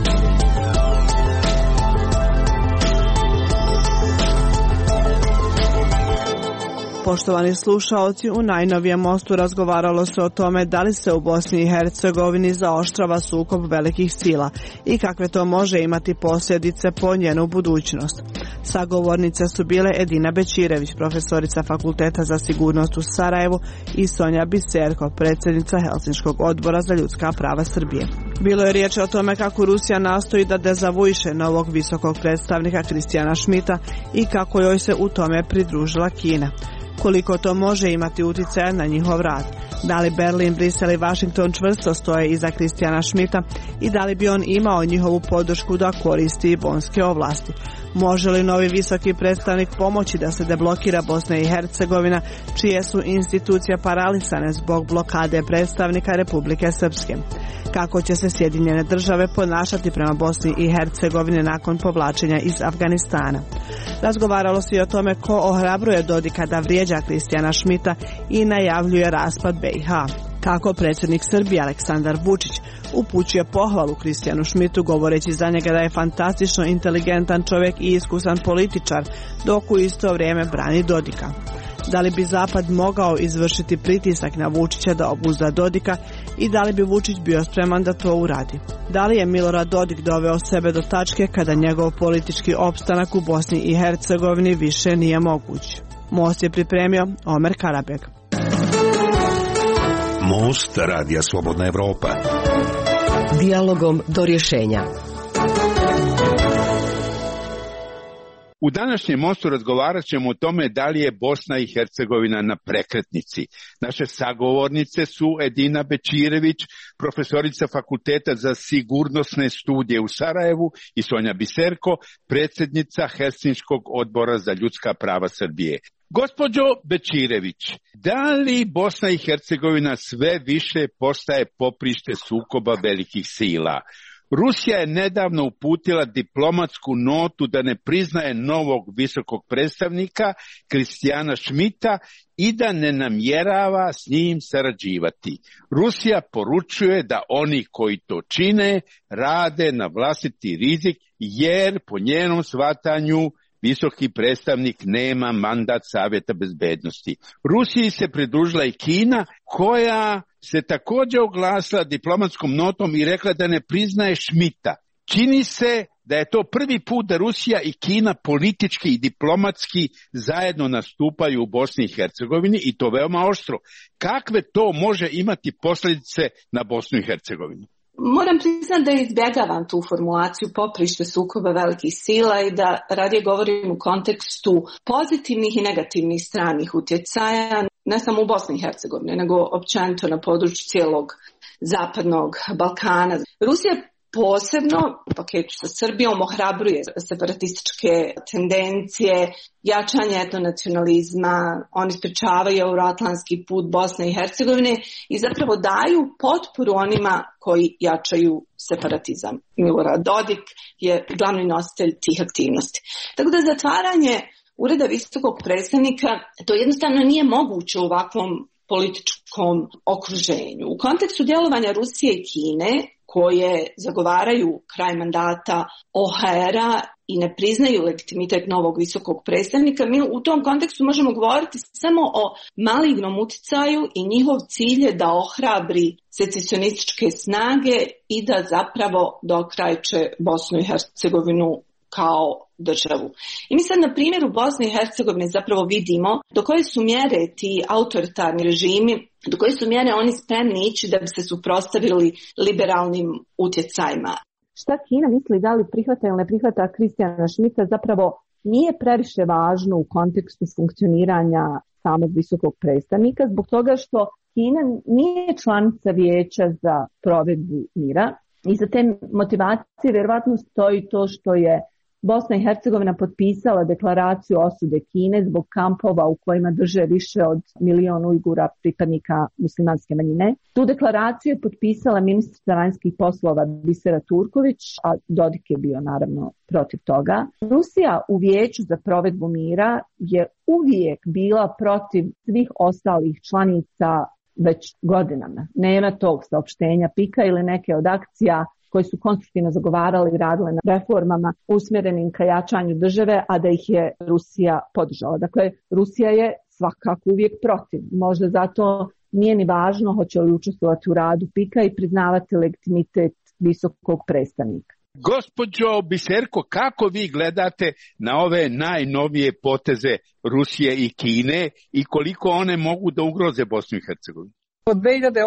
D: Poštovani slušaoci, u najnovijem mostu razgovaralo se o tome da li se u Bosni i Hercegovini zaoštrava sukob velikih sila i kakve to može imati posljedice po njenu budućnost. Sagovornice su bile Edina Bećirević, profesorica Fakulteta za sigurnost u Sarajevu, i Sonja Biserko, predsjednica Helsinškog odbora za ljudska prava Srbije. Bilo je riječ o tome kako Rusija nastoji da dezavuiše novog visokog predstavnika Kristijana Šmita i kako joj se u tome pridružila Kina. Koliko to može imati utjecaja na njihov rad? Da li Berlin, Brisel i Washington čvrsto stoje iza Kristijana Šmita i da li bi on imao njihovu podršku da koristi bonske ovlasti? Može li novi visoki predstavnik pomoći da se deblokira Bosna i Hercegovina, čije su institucije paralisane zbog blokade predstavnika Republike Srpske? Kako će se Sjedinjene države ponašati prema Bosni i Hercegovini nakon povlačenja iz Afganistana? Razgovaralo se i o tome ko ohrabruje Dodika da vrijeđa Kristijana Šmita i najavljuje raspad BiH. Kako predsjednik Srbije Aleksandar Vučić upućuje pohvalu Kristijanu Šmitu govoreći za njega da je fantastično inteligentan čovjek i iskusan političar, dok u isto vrijeme brani Dodika. Da li bi Zapad mogao izvršiti pritisak na Vučića da obuzda Dodika i da li bi Vučić bio spreman da to uradi? Da li je Milorad Dodik doveo sebe do tačke kada njegov politički opstanak u Bosni i Hercegovini više nije moguć? Most je pripremio Omer Karabeg.
N: Most Radija Slobodna Evropa.
B: Dijalogom do rješenja.
G: U današnjem mostu razgovarat ćemo o tome da li je Bosna i Hercegovina na prekretnici. Naše sagovornice su Edina Bećirević, profesorica Fakulteta za sigurnosne studije u Sarajevu, i Sonja Biserko, predsjednica Helsinškog odbora za ljudska prava Srbije. Gospođo Bećirević, da li Bosna i Hercegovina sve više postaje poprište sukoba velikih sila? Rusija je nedavno uputila diplomatsku notu da ne priznaje novog visokog predstavnika Kristijana Šmita i da ne namjerava s njim sarađivati. Rusija poručuje da oni koji to čine rade na vlastiti rizik, jer po njenom shvatanju visoki predstavnik nema mandat Savjeta bezbednosti. Rusiji se pridružila i Kina, koja se također oglasila diplomatskom notom i rekla da ne priznaje Šmita. Čini se da je to prvi put da Rusija i Kina politički i diplomatski zajedno nastupaju u Bosni i Hercegovini, i to veoma oštro. Kakve to može imati posljedice na Bosnu i Hercegovinu?
I: Moram priznati da izbjegavam tu formulaciju poprište sukoba velikih sila i da radije govorim u kontekstu pozitivnih i negativnih stranih utjecaja, ne samo u Bosni i Hercegovini, nego općenito na području cijelog zapadnog Balkana. Rusija posebno u paketu sa Srbijom ohrabruje separatističke tendencije, jačanje etnonacionalizma, oni sprečavaju euroatlantski put Bosne i Hercegovine i zapravo daju potporu onima koji jačaju separatizam. Milorad Dodik je glavni nositelj tih aktivnosti. Tako da zatvaranje ureda visokog predstavnika, to jednostavno nije moguće u ovakvom političkom okruženju. U kontekstu djelovanja Rusije i Kine, koje zagovaraju kraj mandata OHR-a i ne priznaju legitimitet novog visokog predstavnika, mi u tom kontekstu možemo govoriti samo o malignom uticaju i njihov cilj je da ohrabri secesionističke snage i da zapravo dokrajče Bosnu i Hercegovinu kao državu. I mi sad na primjeru Bosne i Hercegovine zapravo vidimo do koje su mjere ti autoritarni režimi, do koje su mjere oni spremni ići da bi se suprotstavili liberalnim utjecajima.
C: Šta Kina misli, da li prihvata ili ne prihvata Kristijana Schmidta, zapravo nije previše važno u kontekstu funkcioniranja samog visokog predstavnika, zbog toga što Kina nije članica Vijeća za provedbu mira i za te motivacije vjerovatno stoji to što je Bosna i Hercegovina potpisala deklaraciju osude Kine zbog kampova u kojima drže više od 1.000.000 Ujgura, pripadnika muslimanske manjine. Tu deklaraciju je potpisala ministrica vanjskih poslova Bisera Turković, a Dodik je bio naravno protiv toga. Rusija u Vijeću za provedbu mira je uvijek bila protiv svih ostalih članica već godinama. Nema tog saopštenja pika ili neke od akcija koji su konstruktivno zagovarali i radili na reformama usmjerenim ka jačanju države, a da ih je Rusija podržala. Dakle, Rusija je svakako uvijek protiv. Možda zato nije ni važno hoće li učestvovati u radu pika i priznavati legitimitet visokog predstavnika.
G: Gospođo Biserko, kako vi gledate na ove najnovije poteze Rusije i Kine i koliko one mogu da ugroze Bosnu i Hercegovinu?
J: Od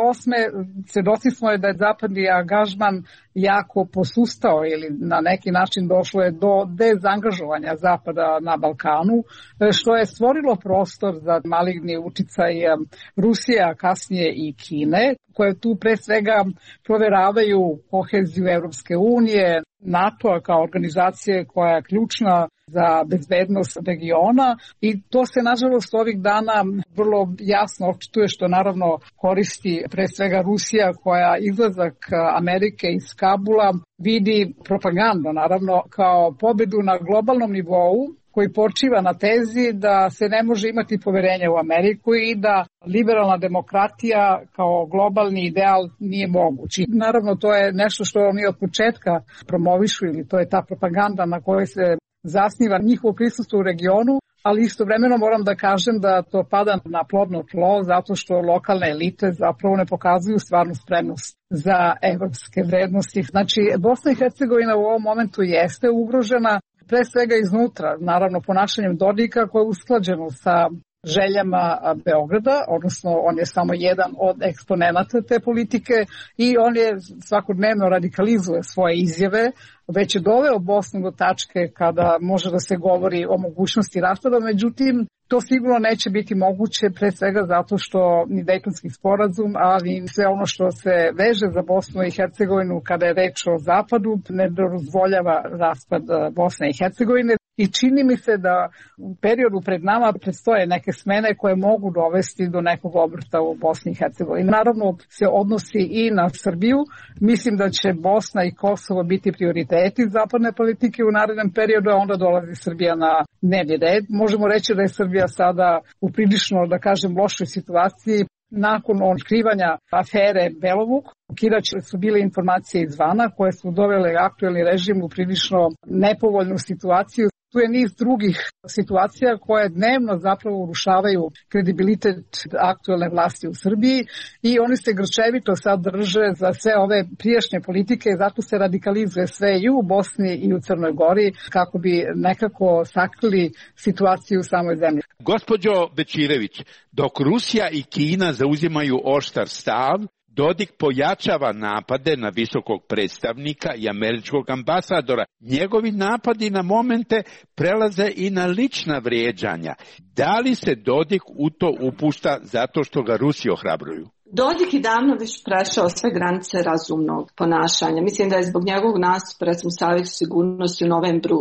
J: 2008. svjedoci smo da je zapadni angažman jako posustao ili na neki način došlo je do dezangažovanja Zapada na Balkanu, što je stvorilo prostor za maligni uticaj Rusije, a kasnije i Kine, koje tu pre svega provjeravaju koheziju Europske unije, NATO kao organizacije koja je ključna za bezbednost regiona i to se nažalost ovih dana vrlo jasno očituje, što naravno koristi pre svega Rusija koja izlazak Amerike iz Kabula vidi propaganda naravno kao pobjedu na globalnom nivou koji počiva na tezi da se ne može imati poverenja u Ameriku i da liberalna demokratija kao globalni ideal nije moguć. Naravno to je nešto što oni od početka promovišu ili to je ta propaganda na kojoj se zasniva njihovo prisustvo u regionu, ali istovremeno moram da kažem da to pada na plodno tlo zato što lokalne elite zapravo ne pokazuju stvarnu spremnost za evropske vrednosti. Znači, Bosna i Hercegovina u ovom momentu jeste ugrožena, pre svega iznutra, naravno ponašanjem Dodika koje je usklađeno sa željama Beograda, odnosno on je samo jedan od eksponenata te politike i on je svakodnevno radikalizuje svoje izjave, već je doveo Bosnu do tačke kada može da se govori o mogućnosti raspada, međutim to sigurno neće biti moguće pre svega zato što ni Dejtonski sporazum, ali sve ono što se veže za Bosnu i Hercegovinu kada je reč o zapadu ne dozvoljava raspad Bosne i Hercegovine. I čini mi se da u periodu pred nama predstoje neke smene koje mogu dovesti do nekog obrta u Bosni i Hercegovini. Naravno se odnosi i na Srbiju. Mislim da će Bosna i Kosovo biti prioriteti zapadne politike u narednom periodu, a onda dolazi Srbija na dnevni red. Možemo reći da je Srbija sada u prilično, da kažem, lošoj situaciji. Nakon otkrivanja afere Belovuk, okidače su bile informacije izvana koje su dovele aktuelni režim u prilično nepovoljnu situaciju. Tu je niz drugih situacija koje dnevno zapravo urušavaju kredibilitet aktuelne vlasti u Srbiji i oni se grčevito sad drže za sve ove prijašnje politike, zato se radikalizuje sve i u Bosni i u Crnoj Gori kako bi nekako sakrili situaciju u samoj zemlji.
G: Gospođo Bečirević, dok Rusija i Kina zauzimaju oštar stav, Dodik pojačava napade na visokog predstavnika i američkog ambasadora. Njegovi napadi na momente prelaze i na lična vrijeđanja. Da li se Dodik u to upušta zato što ga Rusi ohrabruju?
I: Dodik je davno već prešao sve granice razumnog ponašanja. Mislim da je zbog njegovog nastupa, recimo, Savjetu sigurnosti u novembru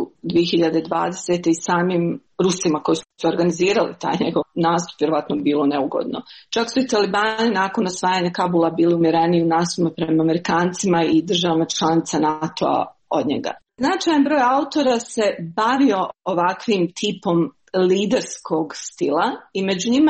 I: 2020. i samim Rusima koji su organizirali taj njegov nastup vjerovatno bilo neugodno. Čak su i Talibani nakon osvajanja Kabula bili umjereniji u nastupu prema Amerikancima i državama članica NATO-a od njega. Značajan broj autora se bavio ovakvim tipom liderskog stila i među njima je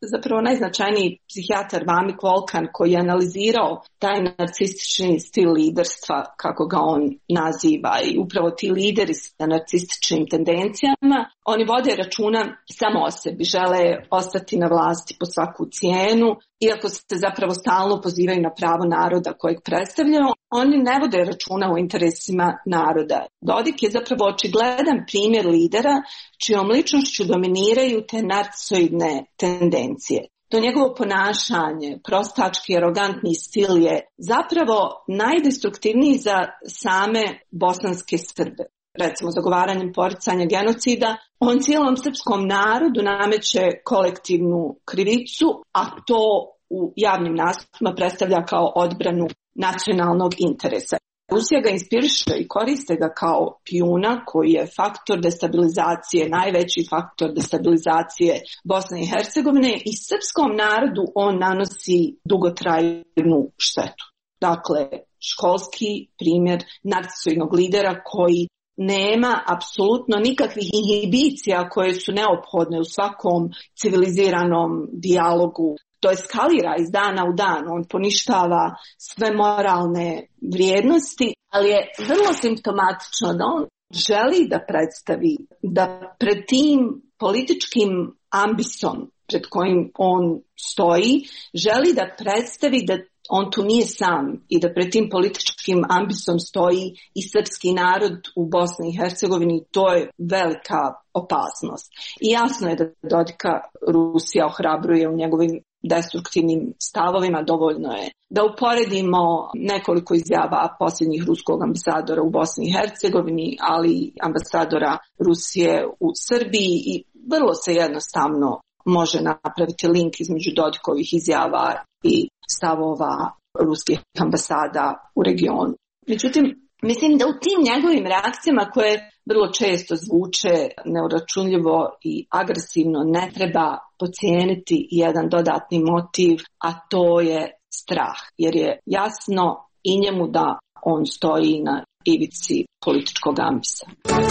I: zapravo najznačajniji psihijatar Vamik Volkan, koji je analizirao taj narcistični stil liderstva, kako ga on naziva, i upravo ti lideri sa narcističnim tendencijama, oni vode računa samo o sebi, žele ostati na vlasti po svaku cijenu, iako se zapravo stalno pozivaju na pravo naroda kojeg predstavljaju, oni ne vode računa o interesima naroda. Dodik je zapravo očigledan primjer lidera čijom ličnošću dominiraju te narcisoidne tendencije. To njegovo ponašanje, prostački, arogantni stil je zapravo najdestruktivniji za same bosanske Srbe. Recimo, zagovaranjem poricanja genocida, on cijelom srpskom narodu nameće kolektivnu krivicu, a to u javnim nastupima predstavlja kao odbranu nacionalnog interesa. Rusija ga inspiriše i koriste ga kao pijuna koji je faktor destabilizacije, najveći faktor destabilizacije Bosne i Hercegovine, i srpskom narodu on nanosi dugotrajnu štetu. Dakle, školski primjer narcisoidnog lidera koji nema apsolutno nikakvih inhibicija koje su neophodne u svakom civiliziranom dijalogu. To eskalira iz dana u dan, on poništava sve moralne vrijednosti, ali je vrlo simptomatično da on želi da predstavi da pred tim političkim ambisom pred kojim on stoji, želi da predstavi da on tu nije sam i da pred tim političkim ambisom stoji i srpski narod u Bosni i Hercegovini. To je velika opasnost. I jasno je da Dodika Rusija ohrabruje u njegovim destruktivnim stavovima. Dovoljno je da uporedimo nekoliko izjava posljednjih ruskog ambasadora u Bosni i Hercegovini, ali i ambasadora Rusije u Srbiji, i vrlo se jednostavno može napraviti link između Dodikovih izjava i stavova ruskih ambasada u regionu. Međutim, mislim da u tim njegovim reakcijama, koje vrlo često zvuče neuračunljivo i agresivno, ne treba podcijeniti jedan dodatni motiv, a to je strah. Jer je jasno i njemu da on stoji na ivici političkog ambisa.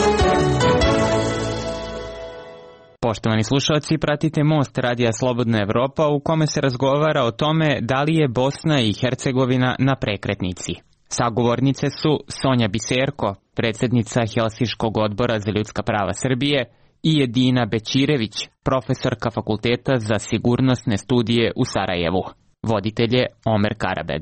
K: Poštovani slušalci, pratite Most Radija Slobodna Evropa, u kome se razgovara o tome da li je Bosna i Hercegovina na prekretnici. Sagovornice su Sonja Biserko, predsjednica Helsinškog odbora za ljudska prava Srbije, i Edina Bećirević, profesorka Fakulteta za sigurnosne studije u Sarajevu. Voditelj je Omer Karabeg.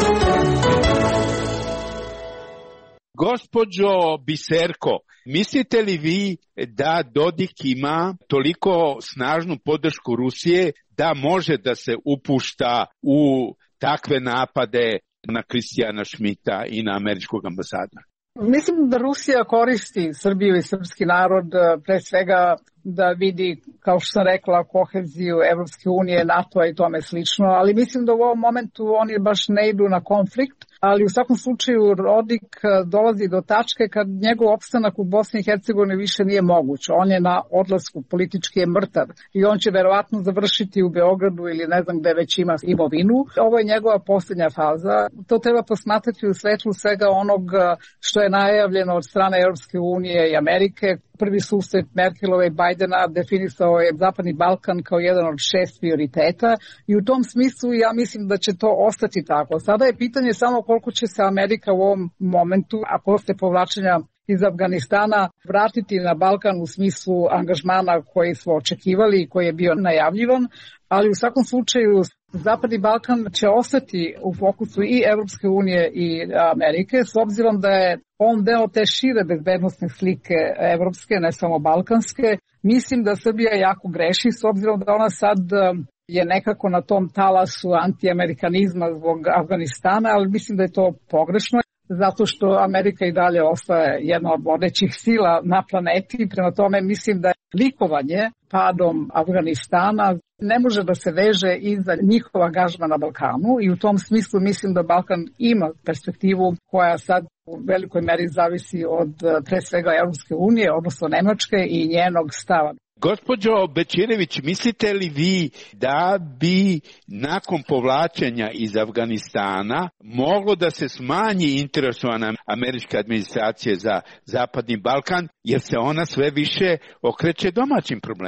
G: Gospođo Biserko, mislite li vi da Dodik ima toliko snažnu podršku Rusije da može da se upušta u takve napade na Kristijana Šmita i na američkog ambasadora?
J: Mislim da Rusija koristi Srbiju i srpski narod pre svega da vidi, kao što sam rekla, koheziju Evropske unije, NATO-a i tome slično, ali mislim da u ovom momentu oni baš ne idu na konflikt, ali u svakom slučaju Dodik dolazi do tačke kad njegov opstanak u Bosni i Hercegovini više nije moguć. On je na odlasku, politički je mrtav i on će verovatno završiti u Beogradu ili ne znam gde već ima imovinu. Ovo je njegova posljednja faza. To treba posmatrati u svetlu svega onog što je najavljeno od strane Europske unije i Amerike. Prvi susret Merkelove i Bajdena definisao je Zapadni Balkan kao jedan od 6 prioriteta i u tom smislu ja mislim da će to ostati tako. Sada je pitanje samo koliko će se Amerika u ovom momentu, a posle povlačenja iz Afganistana, vratiti na Balkan u smislu angažmana koji smo očekivali i koji je bio najavljivan, ali u svakom slučaju Zapadni Balkan će ostati u fokusu i Evropske unije i Amerike, s obzirom da je on deo te šire bezbednostne slike evropske, ne samo balkanske. Mislim da Srbija jako greši, s obzirom da ona sad je nekako na tom talasu antiamerikanizma zbog Afganistana, ali mislim da je to pogrešno, zato što Amerika i dalje ostaje jedna od vodećih sila na planeti. Prema tome mislim da je likovanje padom Afganistana ne može da se veže i za njihov angažman na Balkanu i u tom smislu mislim da Balkan ima perspektivu koja sad u velikoj meri zavisi od pre svega Europske unije, odnosno Nemačke i njenog stava.
G: Gospođo Bećirević, mislite li vi da bi nakon povlačenja iz Afganistana moglo da se smanji interesovana američka administracija za Zapadni Balkan, jer se ona sve više okreće domaćim problemima?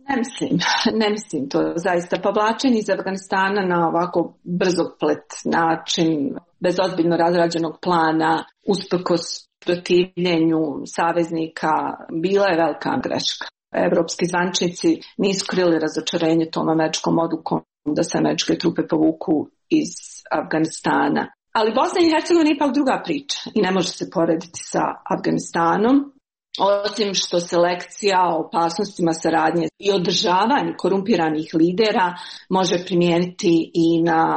I: Ne mislim to zaista. Povlačenje iz Afganistana na ovako brzoplet način, bez ozbiljno razrađenog plana, usprkos protivljenju saveznika, bila je velika greška. Evropski zvančnici nisu krili razočarenje tom američkom odlukom da se američke trupe povuku iz Afganistana. Ali Bosna i Hercegovina je ipak druga priča i ne može se porediti sa Afganistanom. Osim što se lekcija o opasnostima saradnje i održavanju korumpiranih lidera može primijeniti i na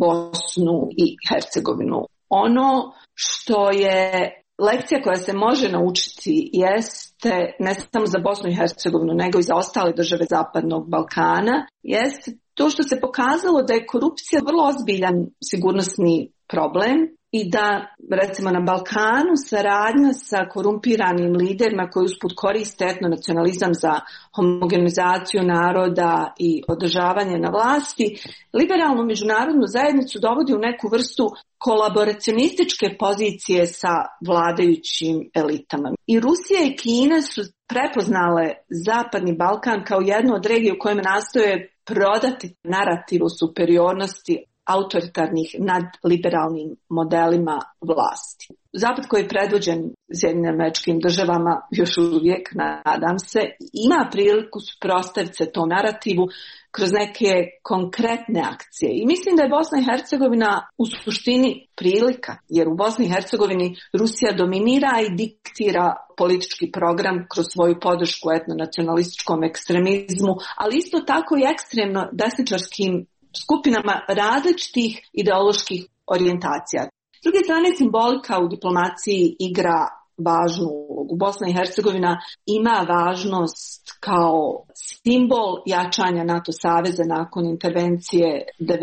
I: Bosnu i Hercegovinu. Ono što je lekcija koja se može naučiti jeste, ne samo za Bosnu i Hercegovinu, nego i za ostale države Zapadnog Balkana, jeste to što se pokazalo da je korupcija vrlo ozbiljan sigurnosni problem i da, recimo, na Balkanu saradnja sa korumpiranim liderima koji usput koriste etnonacionalizam za homogenizaciju naroda i održavanje na vlasti, liberalnu međunarodnu zajednicu dovodi u neku vrstu kolaboracionističke pozicije sa vladajućim elitama. I Rusija i Kina su prepoznale Zapadni Balkan kao jednu od regija u kojima nastoje prodati narativ o superiornosti autoritarnih nad liberalnim modelima vlasti. Zapad koji je predvođen Sjedinjenim Američkim Državama još uvijek, nadam se, ima priliku suprotstaviti se tom narativu kroz neke konkretne akcije. I mislim da je Bosna i Hercegovina u suštini prilika, jer u Bosni i Hercegovini Rusija dominira i diktira politički program kroz svoju podršku etnonacionalističkom ekstremizmu, ali isto tako i ekstremno desničarskim skupinama različitih ideoloških orijentacija. S druge strane, simbolika u diplomaciji igra važnu ulogu. Bosna i Hercegovina ima važnost kao simbol jačanja NATO saveza nakon intervencije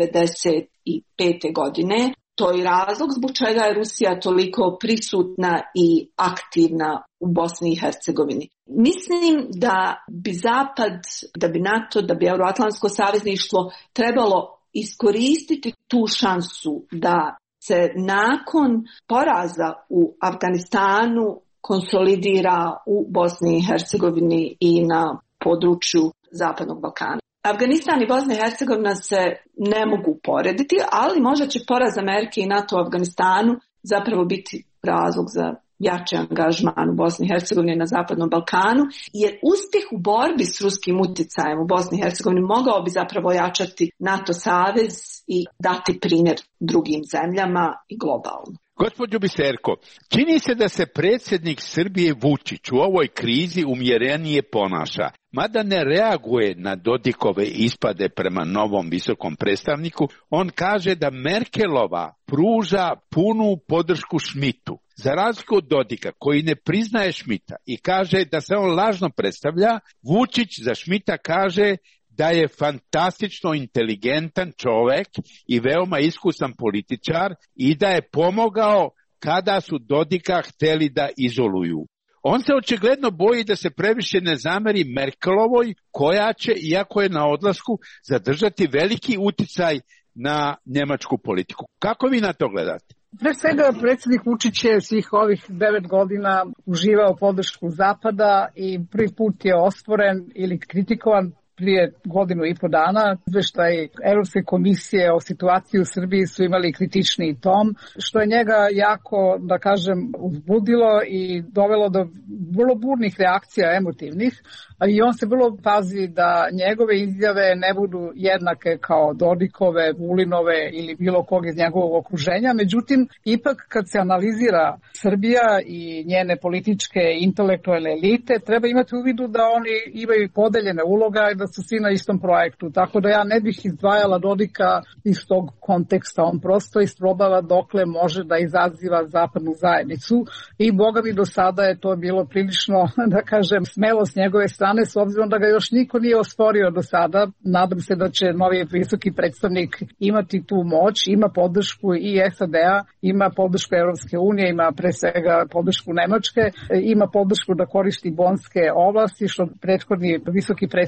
I: 1995. godine. To je razlog zbog čega je Rusija toliko prisutna i aktivna u Bosni i Hercegovini. Mislim da bi Zapad, da bi NATO, da bi Euroatlantsko savezništvo trebalo iskoristiti tu šansu da se nakon poraza u Afganistanu konsolidira u Bosni i Hercegovini i na području Zapadnog Balkana. Afganistan i Bosna i Hercegovina se ne mogu porediti, ali možda će poraz Amerike i NATO u Afganistanu zapravo biti razlog za jači angažman u Bosni i Hercegovini na Zapadnom Balkanu, jer uspjeh u borbi s ruskim utjecajem u Bosni i Hercegovini mogao bi zapravo jačati NATO savez i dati primjer drugim zemljama i globalno.
G: Gospođo Biserko, čini se da se predsjednik Srbije Vučić u ovoj krizi umjerenije ponaša, mada ne reaguje na Dodikove ispade prema novom visokom predstavniku. On kaže da Merkelova pruža punu podršku Schmidtu. Za razliku od Dodika, koji ne priznaje Schmidta i kaže da se on lažno predstavlja, Vučić za Schmidta kaže da je fantastično inteligentan čovjek i veoma iskusan političar i da je pomogao kada su Dodika htjeli da izoluju. On se očigledno boji da se previše ne zameri Merkelovoj, koja će, iako je na odlasku, zadržati veliki utjecaj na njemačku politiku. Kako vi na to gledate?
J: Pre svega, predsjednik Vučić je svih ovih 9 godina uživao podršku Zapada i prvi put je osporen ili kritikovan prije 1.5 dana. Izveštaj Europske komisije o situaciji u Srbiji su imali kritični tom, što je njega jako, da kažem, uzbudilo i dovelo do vrlo burnih reakcija emotivnih. I on se vrlo pazi da njegove izjave ne budu jednake kao Dodikove, Vulinove ili bilo kog iz njegovog okruženja. Međutim, ipak kad se analizira Srbija i njene političke intelektualne elite, treba imati u vidu da oni imaju podeljene uloga i da su svi na istom projektu. Tako da ja ne bih izdvajala Dodika iz tog konteksta. On prosto isprobava dokle može da izaziva zapadnu zajednicu i boga mi do sada je to bilo prilično, da kažem, smelo s njegove strane, s obzirom da ga još niko nije osporio do sada. Nadam se da će novi visoki predstavnik imati tu moć, ima podršku i SAD-a, ima podršku Europske unije, ima pre svega podršku Nemačke, ima podršku da koristi bonske oblasti, što prethodni visoki predstavnik nije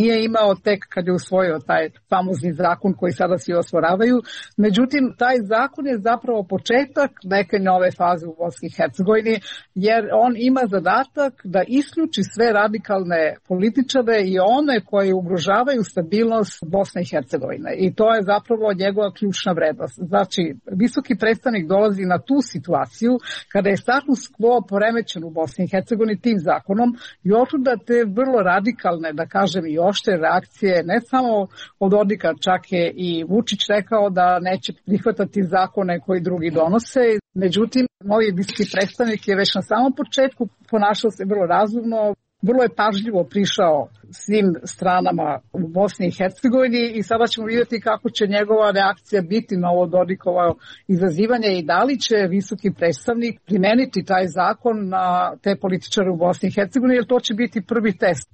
J: nije imao tek kad je usvojio taj famozni zakon koji sada svi osporavaju. Međutim, taj zakon je zapravo početak neke nove faze u Bosni i Hercegovini, jer on ima zadatak da isključi sve radikalne političare i one koji ugrožavaju stabilnost Bosne i Hercegovine. I to je zapravo njegova ključna vrednost. Znači, visoki predstavnik dolazi na tu situaciju kada je status quo poremećen u Bosni i Hercegovini tim zakonom i otuda te vrlo radikalne, da kažem, i oštre reakcije, ne samo od Dodika, čak je i Vučić rekao da neće prihvatati zakone koji drugi donose. Međutim, novi visoki predstavnik je već na samom početku ponašao se vrlo razumno, vrlo je pažljivo prišao svim stranama u Bosni i Hercegovini i sada ćemo vidjeti kako će njegova reakcija biti na ovo Dodikovo izazivanje i da li će visoki predstavnik primeniti taj zakon na te političare u Bosni i Hercegovini, jer to će biti prvi test.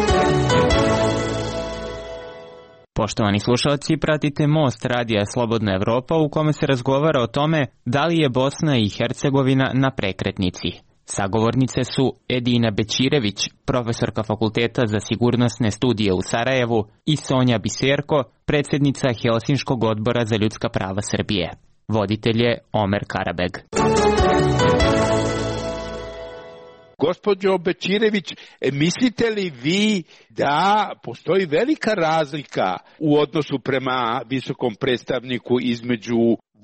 K: Poštovani slušalci, pratite Most radija Slobodna Evropa u kome se razgovara o tome da li je Bosna i Hercegovina na prekretnici. Sagovornice su Edina Bećirević, profesorka Fakulteta za sigurnosne studije u Sarajevu, i Sonja Biserko, predsjednica Helsinškog odbora za ljudska prava Srbije. Voditelj je Omer Karabeg.
G: Gospođo Bećirević, mislite li vi da postoji velika razlika u odnosu prema visokom predstavniku između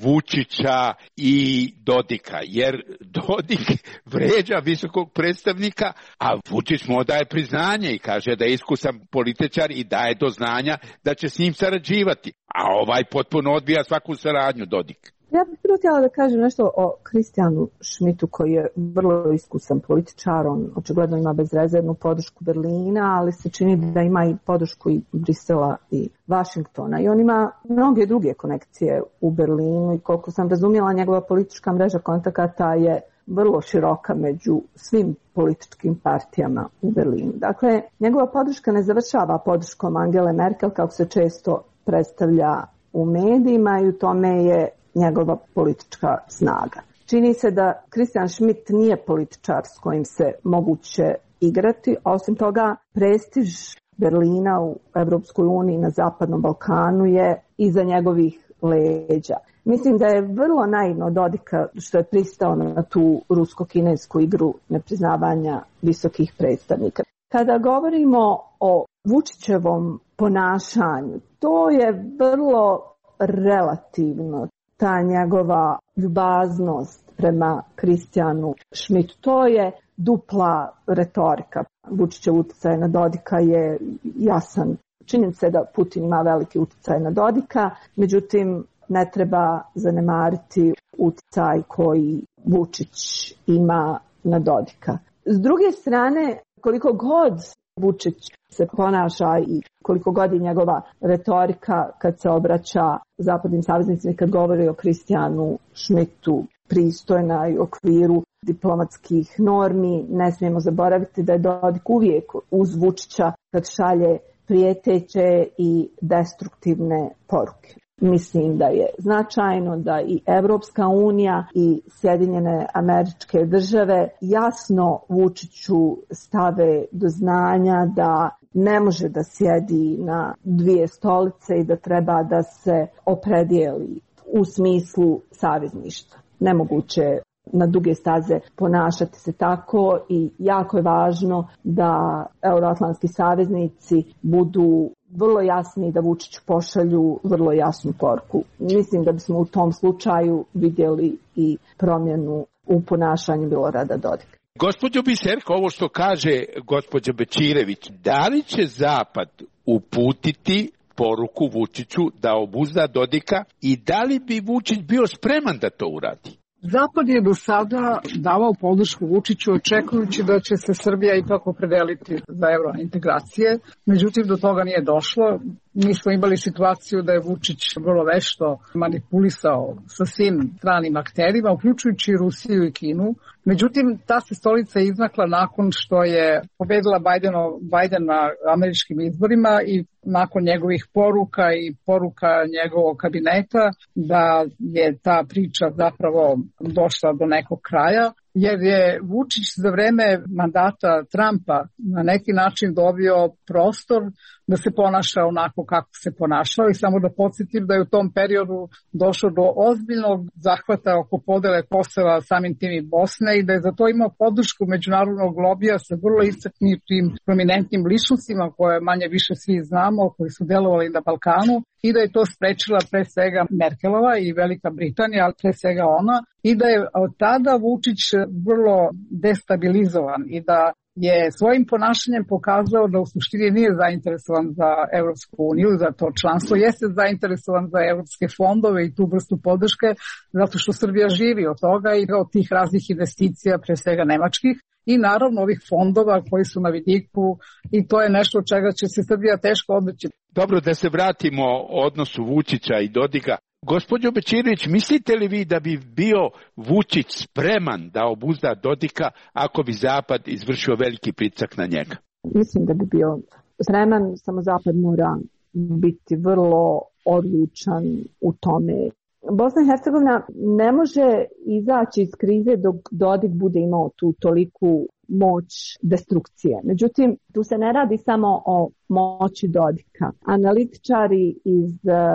G: Vučića i Dodika, jer Dodik vređa visokog predstavnika, a Vučić mu daje priznanje i kaže da je iskusan političar i daje do znanja da će s njim sarađivati, a ovaj potpuno odbija svaku saradnju, Dodik.
C: Ja bih prvo htjela da kažem nešto o Kristijanu Šmitu, koji je vrlo iskusan političar. On očigledno ima bezrezervnu podršku Berlina, ali se čini da ima i podršku i Brisela i Vašingtona. I on ima mnoge druge konekcije u Berlinu i koliko sam razumjela, njegova politička mreža kontakata je vrlo široka među svim političkim partijama u Berlinu. Dakle, njegova podrška ne završava podrškom Angele Merkel, kako se često predstavlja u medijima, i u tome je njegova politička snaga. Čini se da Kristijan Šmit nije političar s kojim se moguće igrati, a osim toga prestiž Berlina u Evropskoj uniji na Zapadnom Balkanu je iza njegovih leđa. Mislim da je vrlo naivno Dodika što je pristao na tu rusko-kinesku igru nepriznavanja visokih predstavnika. Kada govorimo o Vučićevom ponašanju, to je vrlo relativno. Ta njegova ljubaznost prema Kristijanu Šmitu, to je dupla retorika. Vučićev utjecaj na Dodika je jasan. Činjenica je da Putin ima veliki utjecaj na Dodika, međutim ne treba zanemariti utjecaj koji Vučić ima na Dodika. S druge strane, koliko god Vučić se ponaša i koliko god je njegova retorika kad se obraća zapadnim saveznicima i kad govori o Kristijanu Šmitu pristojna i u okviru diplomatskih normi, ne smijemo zaboraviti da je Dodik uvijek uz Vučića kad šalje prijeteće i destruktivne poruke. Mislim da je značajno da i Evropska unija i Sjedinjene Američke Države jasno Vučiću stave do znanja da ne može da sjedi na dvije stolice i da treba da se opredijeli u smislu savezništva. Nemoguće na duge staze ponašati se tako i jako je važno da euroatlantski saveznici budu vrlo jasni, da Vučiću pošalju vrlo jasnu poruku. Mislim da bismo u tom slučaju vidjeli i promjenu u ponašanju Milorada Dodika.
G: Gospođo Biserko, ovo što kaže gospođa Bećirević, da li će Zapad uputiti poruku Vučiću da obuzda Dodika i da li bi Vučić bio spreman da to uradi?
J: Zapad je do sada davao podršku Vučiću očekujući da će se Srbija ipak opredeliti za eurointegracije. Međutim, do toga nije došlo. Mi smo imali situaciju da je Vučić vrlo vešto manipulisao sa svim stranim akterima, uključujući Rusiju i Kinu. Međutim, ta se stolica izmakla nakon što je pobedila Biden na američkim izborima i nakon njegovih poruka i poruka njegovog kabineta da je ta priča zapravo došla do nekog kraja. jer je Vučić za vreme mandata Trumpa na neki način dobio prostor da se ponaša onako kako se ponašao i samo da podsjetim da je u tom periodu došlo do ozbiljnog zahvata oko podele Kosova, samim tim i Bosne, i da je za to imao podršku međunarodnog lobija sa vrlo istaknutim prominentnim ličnostima koje manje više svi znamo, koji su delovali na Balkanu, i da je to sprečila pre svega Merkelova i Velika Britanija, ali pre svega ona, i da je od tada Vučić vrlo destabilizovan i da je svojim ponašanjem pokazao da u suštini nije zainteresovan za Evropsku uniju, za to članstvo, jeste zainteresovan za evropske fondove i tu vrstu podrške, zato što Srbija živi od toga i od tih raznih investicija, pre svega nemačkih, i naravno ovih fondova koji su na vidiku, i to je nešto od čega će se Srbija teško odreći.
G: Dobro, da se vratimo odnosu Vučića i Dodika. Gospođo Bećirović, mislite li vi da bi bio Vučić spreman da obuzda Dodika ako bi Zapad izvršio veliki pritisak na njega?
C: Mislim da bi bio spreman, samo Zapad mora biti vrlo odlučan u tome. Bosna i Hercegovina ne može izaći iz krize dok Dodik bude imao tu toliku moć destrukcije. Međutim, tu se ne radi samo o moći Dodika. Analitičari iz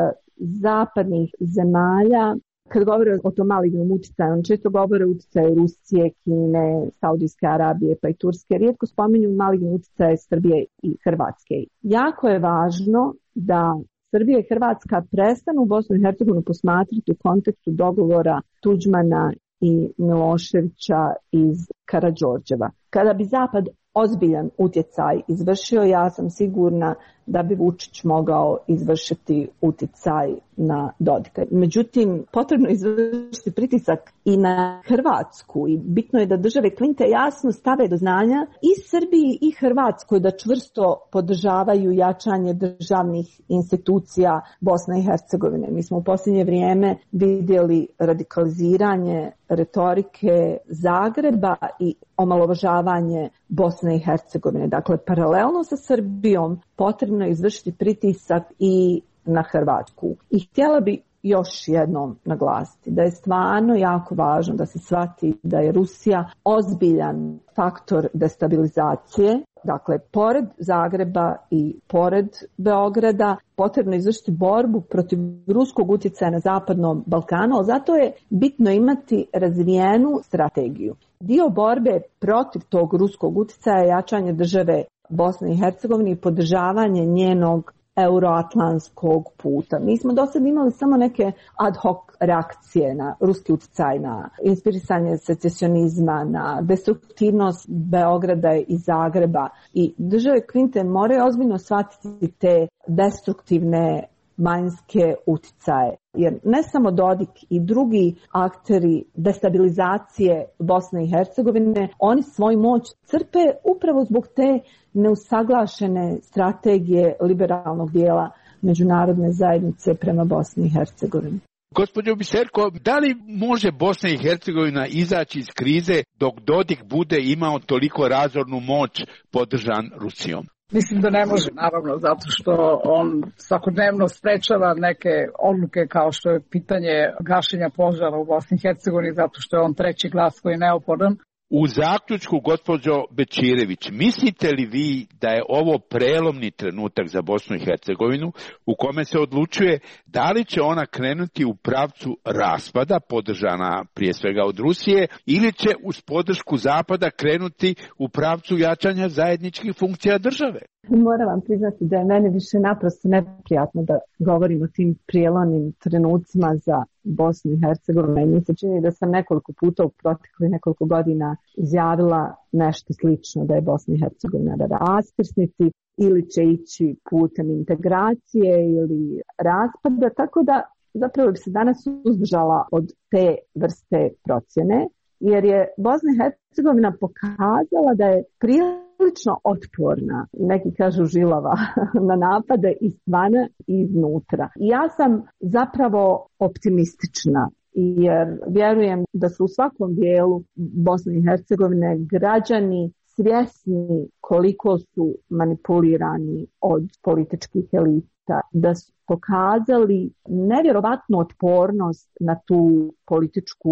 C: zapadnih zemalja, kad govore o tom malignom utjecaju, on često govore o utjecaju Rusije, Kine, Saudijske Arabije pa i Turske. Rijetko spominju maligni utjecaj Srbije i Hrvatske. Jako je važno da Srbija i Hrvatska prestanu Bosnu i Hercegovinu posmatrati u kontekstu dogovora Tuđmana i Miloševića iz Karađorđeva. Kada bi Zapad ozbiljan utjecaj izvršio, ja sam sigurna da bi Vučić mogao izvršiti utjecaj na Dodika. Međutim, potrebno izvršiti pritisak i na Hrvatsku i bitno je da države Klinte jasno stave do znanja i Srbiji i Hrvatskoj da čvrsto podržavaju jačanje državnih institucija Bosne i Hercegovine. Mi smo u posljednje vrijeme vidjeli radikaliziranje retorike Zagreba i omalovažavanje Bosne i Hercegovine. Dakle, paralelno sa Srbijom potrebno je izvršiti pritisak i na Hrvatsku. I htjela bi još jednom naglasiti da je stvarno jako važno da se shvati da je Rusija ozbiljan faktor destabilizacije. Dakle, pored Zagreba i pored Beograda potrebno je izvršiti borbu protiv ruskog utjecaja na Zapadnom Balkanu, ali zato je bitno imati razvijenu strategiju. Dio borbe protiv tog ruskog utjecaja je jačanje države Bosne i Hercegovine i podržavanje njenog euroatlantskog puta. Mi smo do sad imali samo neke ad hoc reakcije na ruski utjecaj, na inspirisanje secesionizma, na destruktivnost Beograda i Zagreba. I države Klinte moraju ozbiljno shvatiti te destruktivne vanjske utjecaje. Jer ne samo Dodik i drugi akteri destabilizacije Bosne i Hercegovine, oni svoju moć crpe upravo zbog te neusaglašene strategije liberalnog dijela međunarodne zajednice prema Bosni i Hercegovini.
G: Gospođo Biserko, da li može Bosna i Hercegovina izaći iz krize dok Dodik bude imao toliko razornu moć podržan Rusijom?
J: Mislim da ne može, naravno, zato što on svakodnevno sprečava neke odluke kao što je pitanje gašenja požara u Bosni i Hercegovini, zato što je on treći glas koji je neophodan.
G: U zaključku, gospođo Bećirević, mislite li vi da je ovo prelomni trenutak za Bosnu i Hercegovinu u kome se odlučuje da li će ona krenuti u pravcu raspada, podržana prije svega od Rusije, ili će uz podršku Zapada krenuti u pravcu jačanja zajedničkih funkcija države?
C: Moram vam priznati da je meni više naprosto neprijatno da govorim o tim prijelomnim trenucima za Bosnu i Hercegovinu. Mi se čini da sam nekoliko puta u proteklih nekoliko godina izjavila nešto slično, da je Bosna i Hercegovina na raskrsnici ili će ići putem integracije ili raspada, tako da zapravo bi se danas uzdržala od te vrste procjene, jer je Bosna i Hercegovina pokazala da je prilično otporna, neki kažu žilava, na napade izvana i iznutra. I ja sam zapravo optimistična, jer vjerujem da su u svakom dijelu Bosne i Hercegovine građani svjesni koliko su manipulirani od političkih elita, da su pokazali nevjerovatnu otpornost na tu političku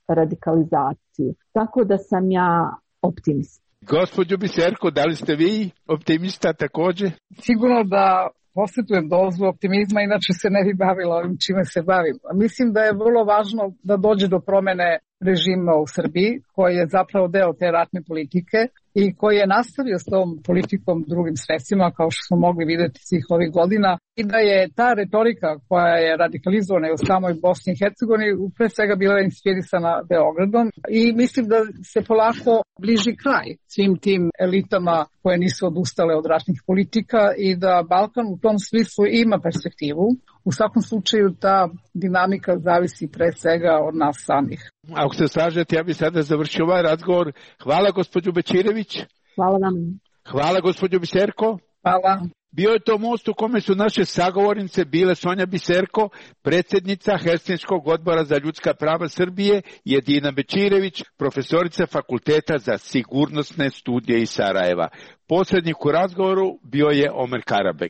C: radikalizaciju. Tako da sam ja optimist.
G: Gospođo Biserko, da li ste vi optimista također?
J: Sigurno da posjedujem dozu optimizma, inače se ne bi bavila ovim čime se bavim. Mislim da je vrlo važno da dođe do promene režima u Srbiji, koji je zapravo deo te ratne politike i koji je nastavio s tom politikom drugim sredstvima, kao što smo mogli vidjeti svih ovih godina, i da je ta retorika koja je radikalizovana u samoj Bosni i Hercegovini pre svega bila inspirisana Beogradom i mislim da se polako bliži kraj svim tim elitama koje nisu odustale od ratnih politika i da Balkan u tom smislu ima perspektivu. U svakom slučaju ta dinamika zavisi pre svega od nas samih.
G: Ako se slažete, ja bih sada završio ovaj razgovor. Hvala gospođo Bečirević.
C: Hvala vam.
G: Hvala gospođo Biserko.
J: Hvala.
G: Bio je to most u kome su naše sagovornice bile Sonja Biserko, predsjednica Helsinškog odbora za ljudska prava Srbije, i Edina Bečirević, profesorica Fakulteta za sigurnosne studije iz Sarajeva. Posrednik u razgovoru bio je Omer Karabek.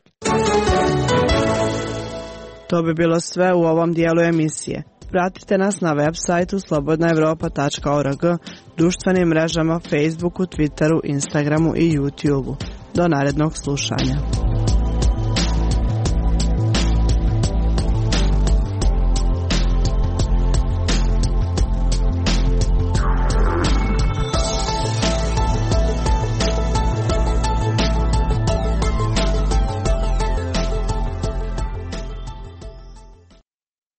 D: To bi bilo sve u ovom dijelu emisije. Pratite nas na web sajtu slobodnaevropa.org, društvenim mrežama Facebooku, Twitteru, Instagramu i YouTubeu. Do narednog slušanja.